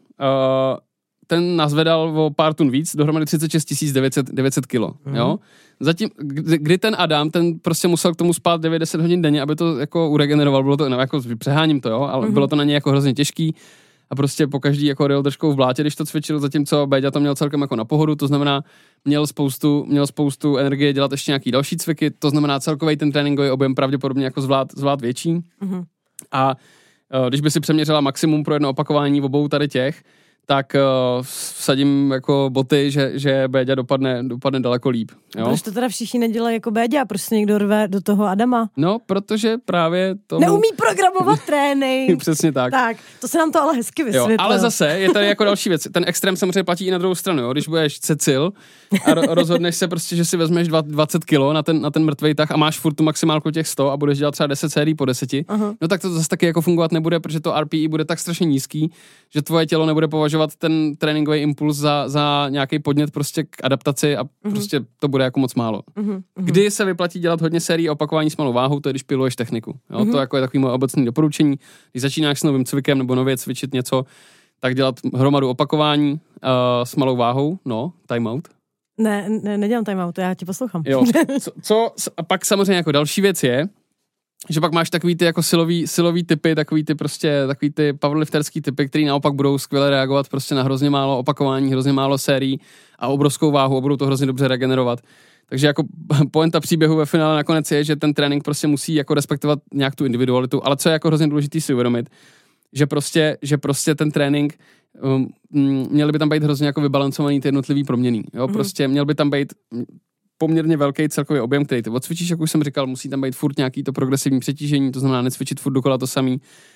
ten nazvedal o pár tun víc, dohromady třicet šest tisíc devět set kilo, mm. jo. Zatím, kdy, kdy ten Adam, ten prostě musel k tomu spát devět deset hodin denně, aby to jako uregeneroval, bylo to, no, jako přeháním to, jo, ale mm. bylo to na něj jako hrozně těžký. A prostě po každý jako jel držkou v blátě, když to cvičil, zatímco Béďa to měl celkem jako na pohodu, to znamená, měl spoustu, měl spoustu energie dělat ještě nějaký další cviky, to znamená celkový ten tréninkový objem pravděpodobně jako zvlád, zvlád větší. Mm-hmm. A když by si přeměřila maximum pro jedno opakování v obou tady těch, tak uh, vsadím jako boty, že, že Béďa dopadne, dopadne daleko líp. Jo? Proč to teda všichni nedělají jako Béďa? Proč se někdo rve do toho Adama? No, protože právě to... Neumí programovat trénink. Přesně tak. Tak, to se nám to ale hezky vysvětlilo. Jo, ale zase je tady jako další věc. Ten extrém samozřejmě platí i na druhou stranu. Jo? Když budeš Cecil a ro- rozhodneš se prostě, že si vezmeš dvacet kilo na ten, na ten mrtvej tah a máš furt tu maximálku těch sto a budeš dělat třeba deset sérií po deseti, uh-huh. no tak to zase taky jako fungovat nebude, protože to R P E bude tak strašně nízký, že tvoje tělo nebude považovat ten tréninkový impuls za, za nějaký podnět prostě k adaptaci a uh-huh. prostě to bude jako moc málo. Uh-huh. Kdy se vyplatí dělat hodně sérií a opakování s malou váhou, to je, když piluješ techniku. Jo? Uh-huh. To jako je takový moje obecné doporučení. Když začínáš s novým cvikem nebo nově cvičit něco, tak dělat hromadu opakování uh, s malou váhou, no, timeout. Ne, ne, nedělám timeout, já ti poslouchám. Jo. Co, co, a pak samozřejmě jako další věc je, že pak máš takový ty jako silový, silový typy, takový ty prostě, takový ty powerlifterský typy, který naopak budou skvěle reagovat prostě na hrozně málo opakování, hrozně málo sérií a obrovskou váhu a budou to hrozně dobře regenerovat. Takže jako pointa příběhu ve finále nakonec je, že ten trénink prostě musí jako respektovat nějak tu individualitu, ale co je jako hrozně důležitý si uvědomit, že prostě, že prostě ten trénink um, měly by tam být hrozně jako vybalancovaný ty jednotlivý proměny. Jo, mm. prostě měl by tam být poměrně velký celkový objem, který ty odcvičíš, jak už jsem říkal, musí tam být furt nějaký to progresivní přetížení, to znamená necvičit furt dokola to samý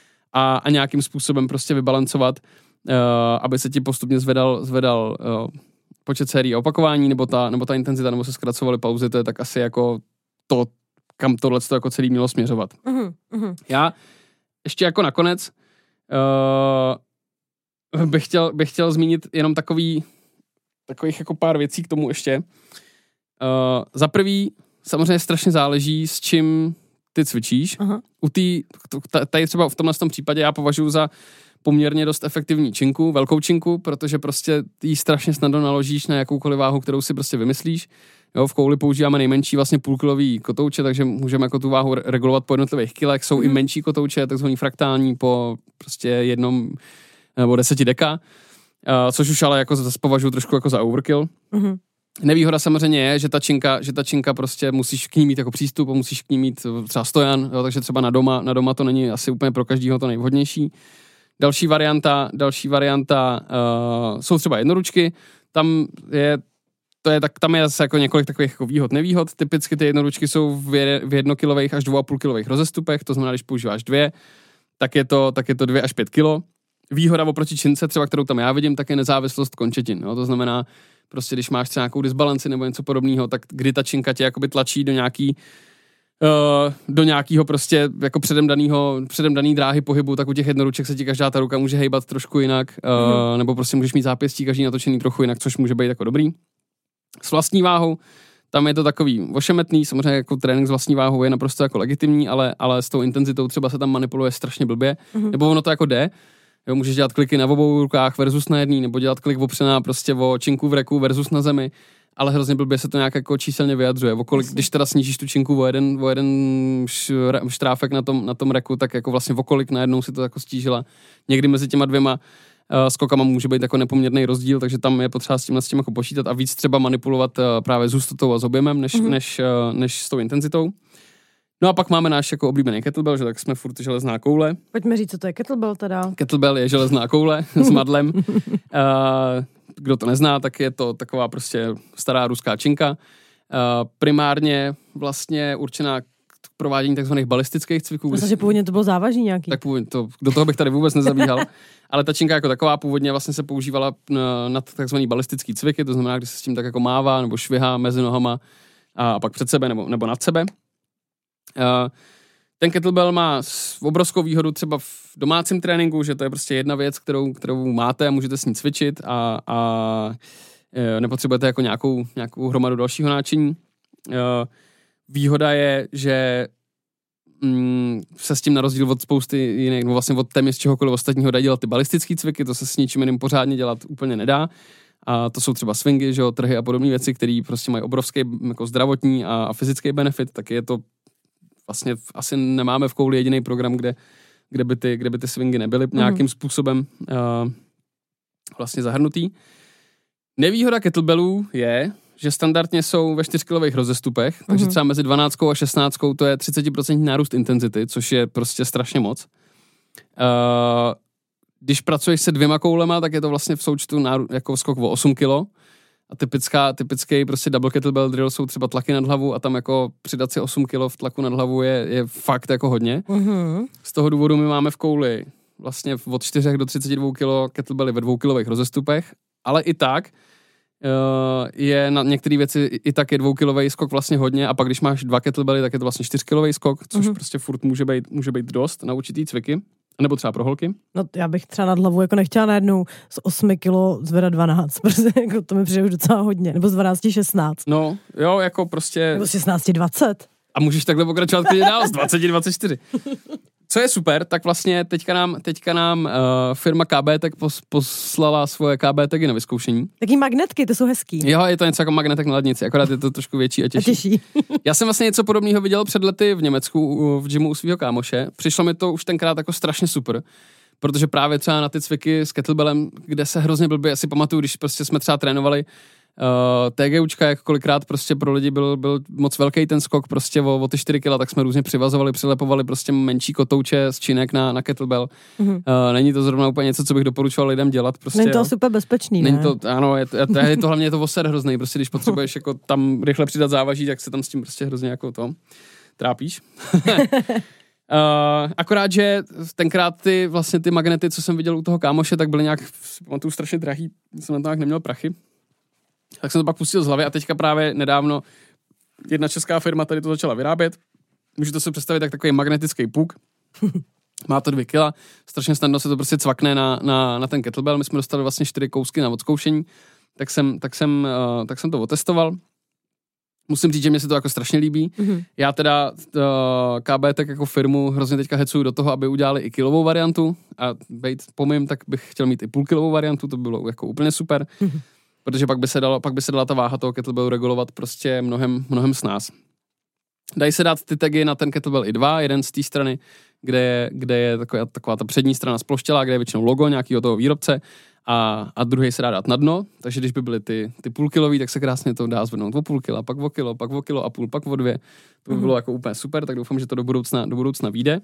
a, a nějakým způsobem prostě vybalancovat, uh, aby se ti postupně zvedal, zvedal uh, počet sérií a opakování, nebo ta, nebo ta intenzita, nebo se zkracovaly pauzy, to je tak asi jako to, kam tohle to jako celý mělo směřovat. Mm, mm. Já ještě jako nakonec uh, bych, chtěl, bych chtěl zmínit jenom takový takových jako pár věcí k tomu ještě. Uh, za prvý, samozřejmě strašně záleží, s čím ty cvičíš. Aha. U tý, tady třeba v tomhle tom případě já považuji za poměrně dost efektivní činku, velkou činku, protože prostě ty strašně snadno naložíš na jakoukoliv váhu, kterou si prostě vymyslíš. Jo, v kouli používáme nejmenší vlastně půlkilový kotouče, takže můžeme jako tu váhu regulovat po jednotlivých kilech. Jsou mm. i menší kotouče, takzvaný fraktální po prostě jednom nebo deseti deka, uh, což už ale jako zase považuji trošku jako za overkill. Mm. Nevýhoda samozřejmě je, že ta činka, že ta činka prostě musíš k ní mít jako přístup a musíš k ní mít třeba stojan, jo, takže třeba na doma, na doma to není asi úplně pro každýho to nejvhodnější. Další varianta, další varianta uh, jsou třeba jednoručky, tam je To je, tak, tam je zase jako několik takových jako výhod, nevýhod. Typicky ty jednoručky jsou v, je, v jednokilových až dvou a půl kilových rozestupech, to znamená, když používáš dvě, tak je to, tak je to dvě až pět kilo. Výhoda oproti čince, třeba kterou tam já vidím, tak je nezávislost končetin. Jo? To znamená, prostě když máš třeba nějakou disbalanci nebo něco podobného, tak kdy ta činka tě jakoby tlačí do nějaký uh, do nějakého prostě jako předem danýho, předem daný dráhy pohybu, tak u těch jednoruček se ti každá ta ruka může hejbat trošku jinak, uh, mm. nebo prostě můžeš mít zápěstí každý natočený trochu jinak, což může být jako dobrý. S vlastní váhou, tam je to takový ošemetný, samozřejmě jako trénink s vlastní váhou je naprosto jako legitimní, ale, ale s tou intenzitou třeba se tam manipuluje strašně blbě, mm-hmm. nebo ono to jako jde, jo, můžeš dělat kliky na obou rukách versus na jedný, nebo dělat klik opřená prostě o činku v reku versus na zemi, ale hrozně blbě se to nějak jako číselně vyjadřuje. Okolik, když teda snížíš tu činku o jeden, o jeden štráfek na tom, na tom reku, tak jako vlastně okolik najednou si to jako stížila. Někdy mezi těma dvěma Uh, skokama může být jako nepoměrný rozdíl, takže tam je potřeba s tím, s tím jako počítat a víc třeba manipulovat uh, právě s hustotou a s objemem, než, mm-hmm. než, uh, než s tou intenzitou. No a pak máme náš jako oblíbený kettlebell, že tak jsme furt železná koule. Pojďme říct, co to je kettlebell teda. Kettlebell je železná koule s madlem. Uh, kdo to nezná, tak je to taková prostě stará ruská činka. Uh, primárně vlastně určená k provádění takzvaných balistických cviků. Myslím, že původně to bylo závažný nějaký. Tak původně to, do toho bych tady vůbec nezabíhal. Ale ta činka jako taková původně vlastně se používala na, na takzvaný balistický cviky, to znamená, když se s tím tak jako mává nebo švihá mezi nohama a pak před sebe nebo, nebo nad sebe. Uh, ten kettlebell má obrovskou výhodu třeba v domácím tréninku, že to je prostě jedna věc, kterou, kterou máte a můžete s ní cvičit a, a nepotřebujete jako nějakou, nějakou hromadu dalšího náčiní. Výhoda je, že mm, se s tím na rozdíl od spousty jiných, no vlastně od téměř čehokoliv ostatního dá dělat ty balistické cviky, to se s ničím jiným pořádně dělat úplně nedá. A to jsou třeba swingy, že jo, trhy a podobné věci, které prostě mají obrovský jako zdravotní a, a fyzický benefit, tak je to vlastně asi nemáme v kouli jediný program, kde, kde, by ty, kde by ty swingy nebyly mm. nějakým způsobem uh, vlastně zahrnutý. Nevýhoda kettlebellů je, že standardně jsou ve čtyřkilových rozestupech, takže mm. třeba mezi dvanáctkou a šestnáctkou to je třicet procent nárůst intenzity, což je prostě strašně moc. Uh, když pracuješ se dvěma koulema, tak je to vlastně v součtu náru, jako skok o osm kilo. A typická, typický prostě double kettlebell drill jsou třeba tlaky nad hlavu a tam jako přidat si osm kilo v tlaku nad hlavu je, je fakt jako hodně. Mm-hmm. Z toho důvodu my máme v kouli vlastně od čtyři do třicet dva kilo kettlebelly ve dvoukilových rozestupech, ale i tak uh, je na některé věci i tak je dvoukilový skok vlastně hodně a pak když máš dva kettlebelly, tak je to vlastně čtyřkilový skok, což mm-hmm. prostě furt může být, může být dost na určitý cviky. Nebo třeba pro holky? No já bych třeba nad hlavu jako nechtěla najednou z osmi kilo zvedat dvanáct, protože jako to mi přijde už docela hodně, nebo z dvanácti šestnáct. No, jo, jako prostě... Nebo z šestnácti dvacet. A můžeš takhle pokračovat klidně dál, z dvacet dvacet čtyři. Co je super, tak vlastně teďka nám, teďka nám uh, firma K B Tech pos, poslala svoje K B Techy na vyzkoušení. Taký magnetky, ty jsou hezký. Jo, je to něco jako magnetek na lednici, akorát je to trošku větší a těžší. A těžší. Já jsem vlastně něco podobného viděl před lety v Německu, v gymu u svého kámoše. Přišlo mi to už tenkrát jako strašně super, protože právě třeba na ty cviky s kettlebellem, kde se hrozně blbě, asi pamatuju, když prostě jsme třeba trénovali Uh, TGUčka, jak kolikrát prostě pro lidi byl, byl moc velký ten skok prostě o, o ty čtyři kila, tak jsme různě přivazovali, přilepovali prostě menší kotouče z činek na, na kettlebell. Mm-hmm. Uh, není to zrovna úplně něco, co bych doporučoval lidem dělat. Prostě, není to super bezpečný, není ne? To, ano, je to, je to, je to hlavně je to oser hrozný, prostě když potřebuješ jako tam rychle přidat závaží, tak se tam s tím prostě hrozně jako to trápíš. Uh, akorát, že tenkrát ty vlastně ty magnety, co jsem viděl u toho kámoše, tak byly nějak, pamatuju, strašně drahý, jsem na to nějak neměl prachy. Tak jsem to pak pustil z hlavy a teďka právě nedávno jedna česká firma tady to začala vyrábět. Můžete si představit tak takový magnetický puk. Má to dvě kila. Strašně snadno se to prostě cvakne na, na, na ten kettlebell. My jsme dostali vlastně čtyři kousky na odzkoušení. Tak jsem, tak jsem, uh, tak jsem to otestoval. Musím říct, že mě se to jako strašně líbí. Mm-hmm. Já teda uh, K B Tech jako firmu hrozně teďka hecuju do toho, aby udělali i kilovou variantu. A bejt pomím, tak bych chtěl mít i půlkilovou variantu. To bylo jako úplně super. Mm-hmm. Protože pak by se dalo, pak by se dala ta váha toho kettlebellu regulovat prostě mnohem, mnohem snáz. Dají se dát ty tagy na ten kettlebell i dva, jeden z té strany, kde je, kde je taková, taková ta přední strana sploštělá, kde je většinou logo nějakého toho výrobce a, a druhý se dá dát na dno, takže když by byly ty, ty půlkilový, tak se krásně to dá zvednout o půl kila, pak o kilo, pak o kilo a půl, pak o dvě. To by bylo mm. jako úplně super, tak doufám, že to do budoucna, do budoucna vyjde.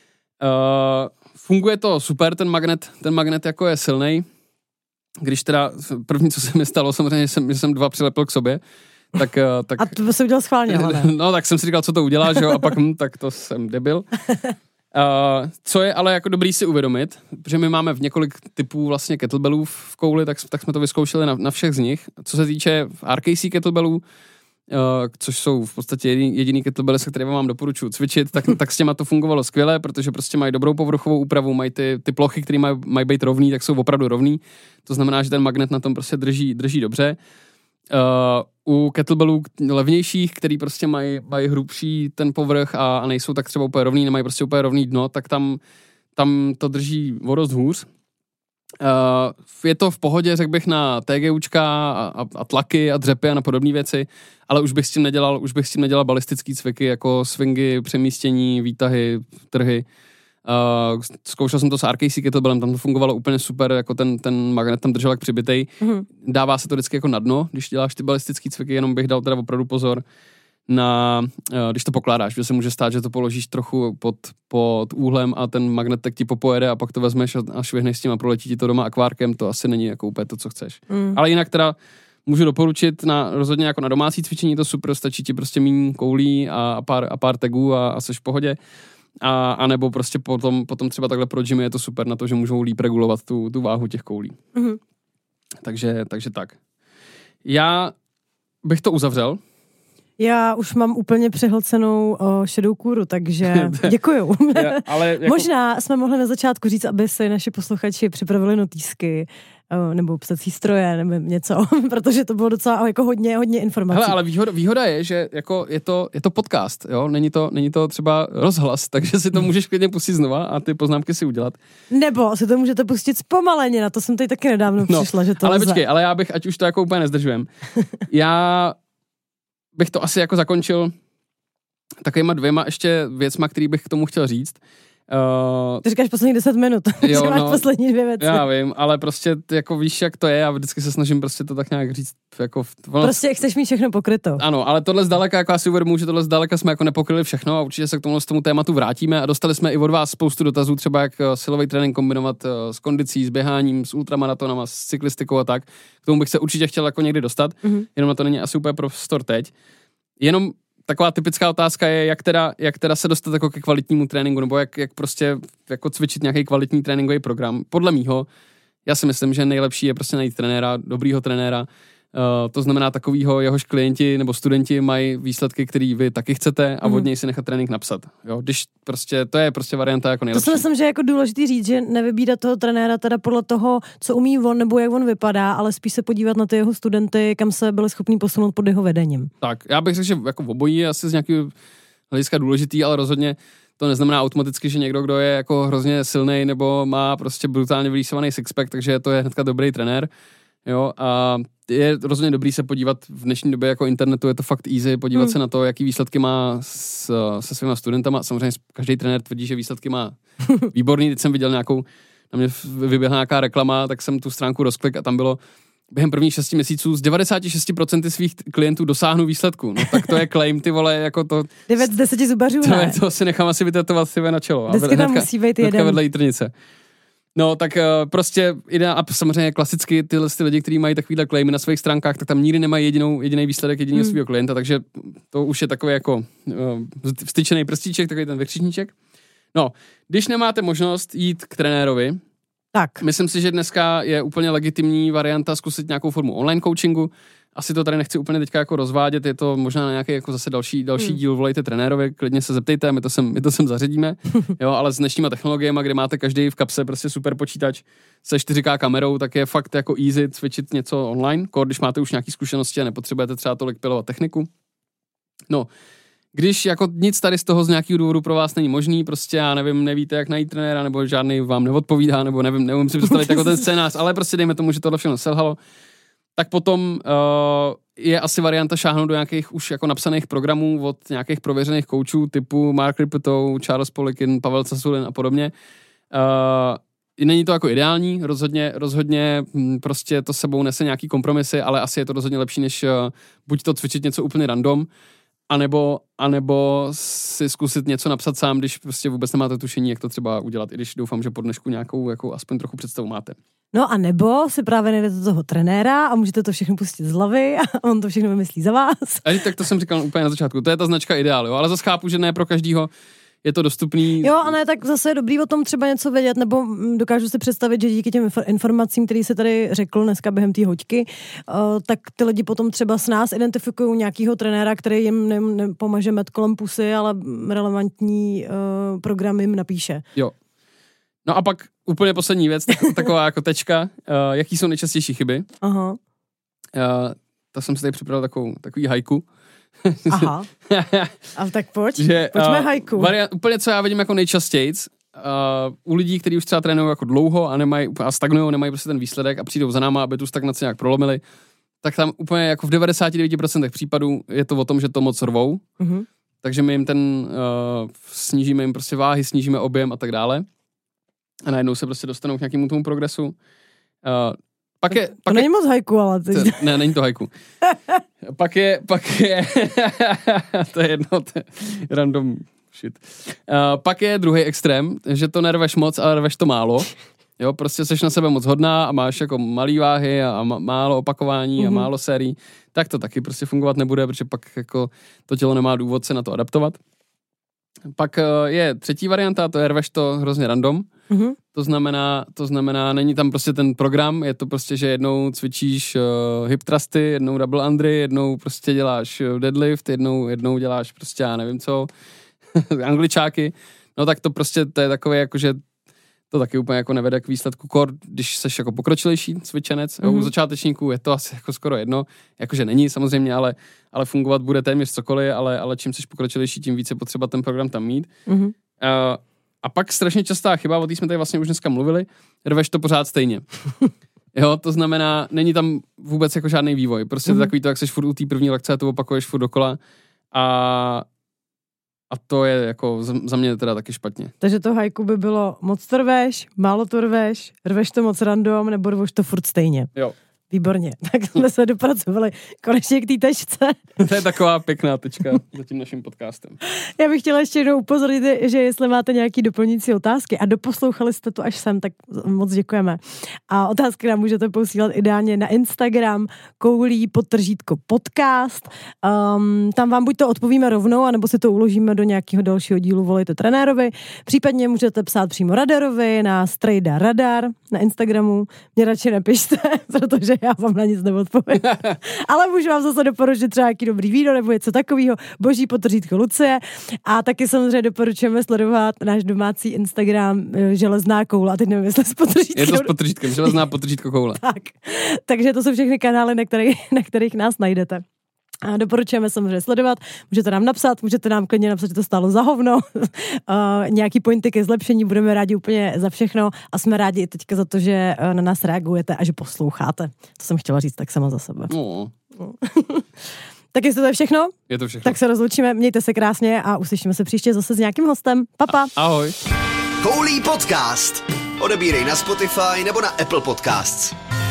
Uh, funguje to super, ten magnet, ten magnet jako je silnej. Když teda, první, co se mi stalo, samozřejmě, že jsem, že jsem dva přilepil k sobě, tak... tak a to se udělal schválně, ale ne? No, tak jsem si říkal, co to udělá, že jo, a pak, hm, tak to jsem debil. Uh, co je ale jako dobrý si uvědomit, protože my máme v několik typů vlastně kettlebellů v kouli, tak, tak jsme to vyzkoušeli na, na všech z nich. Co se týče R K C kettlebellů, Uh, což jsou v podstatě jediný, jediný kettlebelly, se kterými vám doporučuji cvičit, tak, tak s těma to fungovalo skvěle, protože prostě mají dobrou povrchovou úpravu, mají ty, ty plochy, které mají, mají být rovný, tak jsou opravdu rovný. To znamená, že ten magnet na tom prostě drží, drží dobře. Uh, u kettlebellů levnějších, který prostě mají, mají hrubší ten povrch a, a nejsou tak třeba úplně rovný, nemají prostě úplně rovný dno, tak tam, tam to drží o dost hůř. Uh, je to v pohodě, řekl bych, na TGUčka a, a, a tlaky a dřepy a na podobné věci, ale už bych s tím nedělal, už bych s tím nedělal balistický cviky, jako swingy, přemístění, výtahy, trhy. Uh, zkoušel jsem to s R K C kettlebellem, tam to fungovalo úplně super, jako ten, ten magnet tam držel jak přibitej. Mm-hmm. Dává se to vždycky jako na dno, když děláš ty balistický cviky, jenom bych dal teda opravdu pozor na, když to pokládáš, že se může stát, že to položíš trochu pod, pod úhlem a ten magnet tak ti popojede a pak to vezmeš a, a švihneš s tím a proletí ti to doma akvárkem, to asi není jako úplně to, co chceš. Mm. Ale jinak teda můžu doporučit na, rozhodně jako na domácí cvičení, to super, stačí ti prostě míň koulí a, a, pár, a pár tagů a, a seš v pohodě. A, a nebo prostě potom, potom třeba takhle pro gymy je to super na to, že můžou líp regulovat tu, tu váhu těch koulí. Mm-hmm. Takže, takže tak. Já bych to uzavřel. Já už mám úplně přehlcenou o, šedou kůru, takže děkuju. Já, ale jako... Možná jsme mohli na začátku říct, aby si naši posluchači připravili notýsky o, nebo psací stroje nebo něco, protože to bylo docela jako hodně, hodně informací. Hele, ale výhoda, výhoda je, že jako je, to, je to podcast, jo? Není to, není to třeba rozhlas, takže si to můžeš klidně pustit znova a ty poznámky si udělat. Nebo si to můžete pustit zpomaleně, na to jsem tady taky nedávno no, přišla, že to ale lze. počkej, ale já bych, ať už to jako úplně nezdržujem, já bych to asi jako zakončil takovýma dvěma ještě věcma, který bych k tomu chtěl říct. Uh, Ty říkáš poslední deset minut, jo, že máš no, poslední dvě věci. Já vím, ale prostě jako víš, jak to je a vždycky se snažím prostě to tak nějak říct. Jako, ono... Prostě chceš mít všechno pokryto. Ano, ale tohle zdaleka, jako asi uvědomuji, že tohle zdaleka jsme jako nepokryli všechno a určitě se k tomu, z tomu tématu vrátíme a dostali jsme i od vás spoustu dotazů, třeba jak silový trénink kombinovat s kondicí, s běháním, s ultramaratonama, s cyklistikou a tak. K tomu bych se určitě chtěl jako někdy dostat, mm-hmm. jenom na to není asi úplně prostor teď. Jenom taková typická otázka je, jak teda, jak teda se dostat jako ke kvalitnímu tréninku, nebo jak, jak prostě jako cvičit nějaký kvalitní tréninkový program. Podle mýho, já si myslím, že nejlepší je prostě najít trenéra, dobrýho trenéra, uh, to znamená takovýho, jehož klienti nebo studenti mají výsledky, který vy taky chcete a mm. od něj si nechat trénink napsat. Jo, když prostě, to je prostě varianta jako nejlepší. To si myslím, že je jako důležitý říct, že nevybírat toho trenéra teda podle toho, co umí on nebo jak on vypadá, ale spíš se podívat na ty jeho studenty, kam se byli schopní posunout pod jeho vedením. Tak, já bych řekl, že jako obojí je asi z nějakého hlediska důležitý, ale rozhodně to neznamená automaticky, že někdo, kdo je jako hrozně silnej nebo má prostě brutálně vylísovaný sixpack, takže to je hnedka dobrý trenér. Jo, a je rozhodně dobrý se podívat v dnešní době jako internetu, je to fakt easy, podívat hmm. se na to, jaký výsledky má s, se svýma studentama. Samozřejmě každý trenér tvrdí, že výsledky má výborný. Teď jsem viděl nějakou, na mě vyběhla nějaká reklama, tak jsem tu stránku rozklik a tam bylo během prvních šesti měsíců z devadesát šest procent svých klientů dosáhnou výsledku. No tak to je claim, ty vole, jako to... devět z deseti zubařů, to, je, to si nechám asi vytetovat si na čelo. Vždycky tam musí být jeden. Vedle jitrnice. No, tak uh, prostě ideál, a samozřejmě klasicky tyhle ty lidi, kteří mají takovýhle claimy na svých stránkách, tak tam nikdy nemají jedinou, jediný výsledek jediného hmm. svého klienta, takže to už je takový jako uh, vstyčený prstíček, takový ten vykřičníček. No, když nemáte možnost jít k trenérovi, tak. Myslím si, že dneska je úplně legitimní varianta zkusit nějakou formu online coachingu. Asi to tady nechci úplně teďka jako rozvádět, je to možná na nějaký jako zase další, další hmm. díl, volejte trenérovi, klidně se zeptejte, my to sem, my to sem zařadíme, jo, ale s dnešníma technologiemi, kde máte každý v kapse prostě super počítač se čtyři ká kamerou, tak je fakt jako easy cvičit něco online, když máte už nějaký zkušenosti a nepotřebujete třeba tolik pilovat techniku. No, když jako nic tady z toho z nějakého důvodu pro vás není možný, prostě já nevím, nevíte, jak najít trenéra, nebo žádný vám neodpovídá, nebo nevím, nevím si představit jako ten scénář, ale prostě dejme tomu, že tohle všechno selhalo, tak potom uh, je asi varianta šáhnout do nějakých už jako napsaných programů od nějakých prověřených koučů typu Mark Rippetoe, Charles Poliquin, Pavel Casulin a podobně. Uh, není to jako ideální, rozhodně, rozhodně hm, prostě to sebou nese nějaký kompromisy, ale asi je to rozhodně lepší, než uh, buď to cvičit něco úplně random, anebo, anebo si zkusit něco napsat sám, když prostě vůbec nemáte tušení, jak to třeba udělat, i když doufám, že po dnešku nějakou jako aspoň trochu představu máte. No a nebo si právě najdete toho trenéra a můžete to všechno pustit z hlavy a on to všechno vymyslí za vás. A tak to jsem říkal úplně na začátku, to je ta značka ideál, jo, ale zase chápu, že ne pro každýho je to dostupný. Jo, a ne, tak zase je dobrý o tom třeba něco vědět, nebo dokážu si představit, že díky těm informacím, který se tady řekl dneska během té hoďky, uh, tak ty lidi potom třeba s nás identifikují nějakýho trenéra, který jim ne, nepomaže met kolem pusy, ale relevantní uh, program jim napíše. Jo. No a pak úplně poslední věc, tak, taková jako tečka, uh, jaký jsou nejčastější chyby. Aha. Uh, to jsem si tady připravil takovou, takový haiku. Aha. Ale tak pojď, že, pojďme uh, haiku. Variant, úplně co já vidím jako nejčastějc, uh, u lidí, kteří už třeba trénují jako dlouho a nemají a stagnují, nemají prostě ten výsledek a přijdou za náma, aby tu stagnaci nějak prolomili, tak tam úplně jako v devadesát devět procent případů je to o tom, že to moc rvou. Uh-huh. Takže my jim ten, uh, snížíme jim prostě váhy, snížíme objem a tak dále. A najednou se prostě dostanou k nějakému tomu progresu. Uh, pak je, pak to není je, moc haiku, ale... Ty... To, ne, není to haiku. pak je, pak je, to je jedno, to je random shit. Uh, pak je druhý extrém, že to nerveš moc, ale rveš to málo. Jo, prostě seš na sebe moc hodná a máš jako malý váhy a, a málo opakování mm-hmm. a málo sérií, tak to taky prostě fungovat nebude, protože pak jako to tělo nemá důvod se na to adaptovat. Pak je třetí varianta, to je rveš to hrozně random. Mm-hmm. To znamená, to znamená, není tam prostě ten program, je to prostě, že jednou cvičíš uh, hip thrusty, jednou double undery, jednou prostě děláš deadlift, jednou, jednou děláš prostě, já nevím co, angličáky. No tak to prostě, to je takové jako, že to taky úplně jako nevede k výsledku kor, když seš jako pokročilejší cvičenec. Mm-hmm. U začátečníků je to asi jako skoro jedno, jakože není samozřejmě, ale, ale fungovat bude téměř cokoliv, ale, ale čím seš pokročilejší, tím více potřeba ten program tam mít. Mm-hmm. Uh, a pak strašně častá chyba, o té jsme tady vlastně už dneska mluvili, rveš to pořád stejně. Jo, to znamená, není tam vůbec jako žádný vývoj. Prostě mm-hmm. to takový to, jak seš furt u té první lekce, to opakuješ furt dokola a A to je jako za mě teda taky špatně. Takže to haiku by bylo moc to rveš, málo to rveš, rveš to moc random, nebo rveš to furt stejně. Jo. Výborně, tak jsme se dopracovali konečně k té tečce. To je taková pěkná tečka za tím naším podcastem. Já bych chtěla ještě jednou upozornit, že jestli máte nějaké doplňující otázky a doposlouchali jste to až sem, tak moc děkujeme. A otázky nám můžete posílat ideálně na Instagram koulí podtržítko podcast. Um, tam vám buď to odpovíme rovnou, anebo si to uložíme do nějakého dalšího dílu Volejte trenérovi. Případně můžete psát přímo Radarovi na Strejda Radar na Instagramu. Mě radši nepište, protože já vám na nic neodpovím. Ale můžu vám zase doporučit třeba nějaký dobrý víno nebo něco takového. Boží podtržítko Lucie. A taky samozřejmě doporučujeme sledovat náš domácí Instagram Železná koula. Teď nevím, jestli s podtržítkem. Je to s podtržítkem, Železná podtržítko koula. Tak. Takže to jsou všechny kanály, na kterých, na kterých nás najdete. A doporučujeme samozřejmě sledovat, můžete nám napsat, můžete nám klidně napsat, že to stálo za hovno, uh, nějaký pointy ke zlepšení, budeme rádi úplně za všechno a jsme rádi i teďka za to, že uh, na nás reagujete a že posloucháte. To jsem chtěla říct tak sama za sebe. No. No. Tak jestli to je všechno, je to všechno, tak se rozloučíme, mějte se krásně a uslyšíme se příště zase s nějakým hostem. Pa, pa. Ahoj. Koulí podcast. Odebírej na Spotify nebo na Apple Podcasts.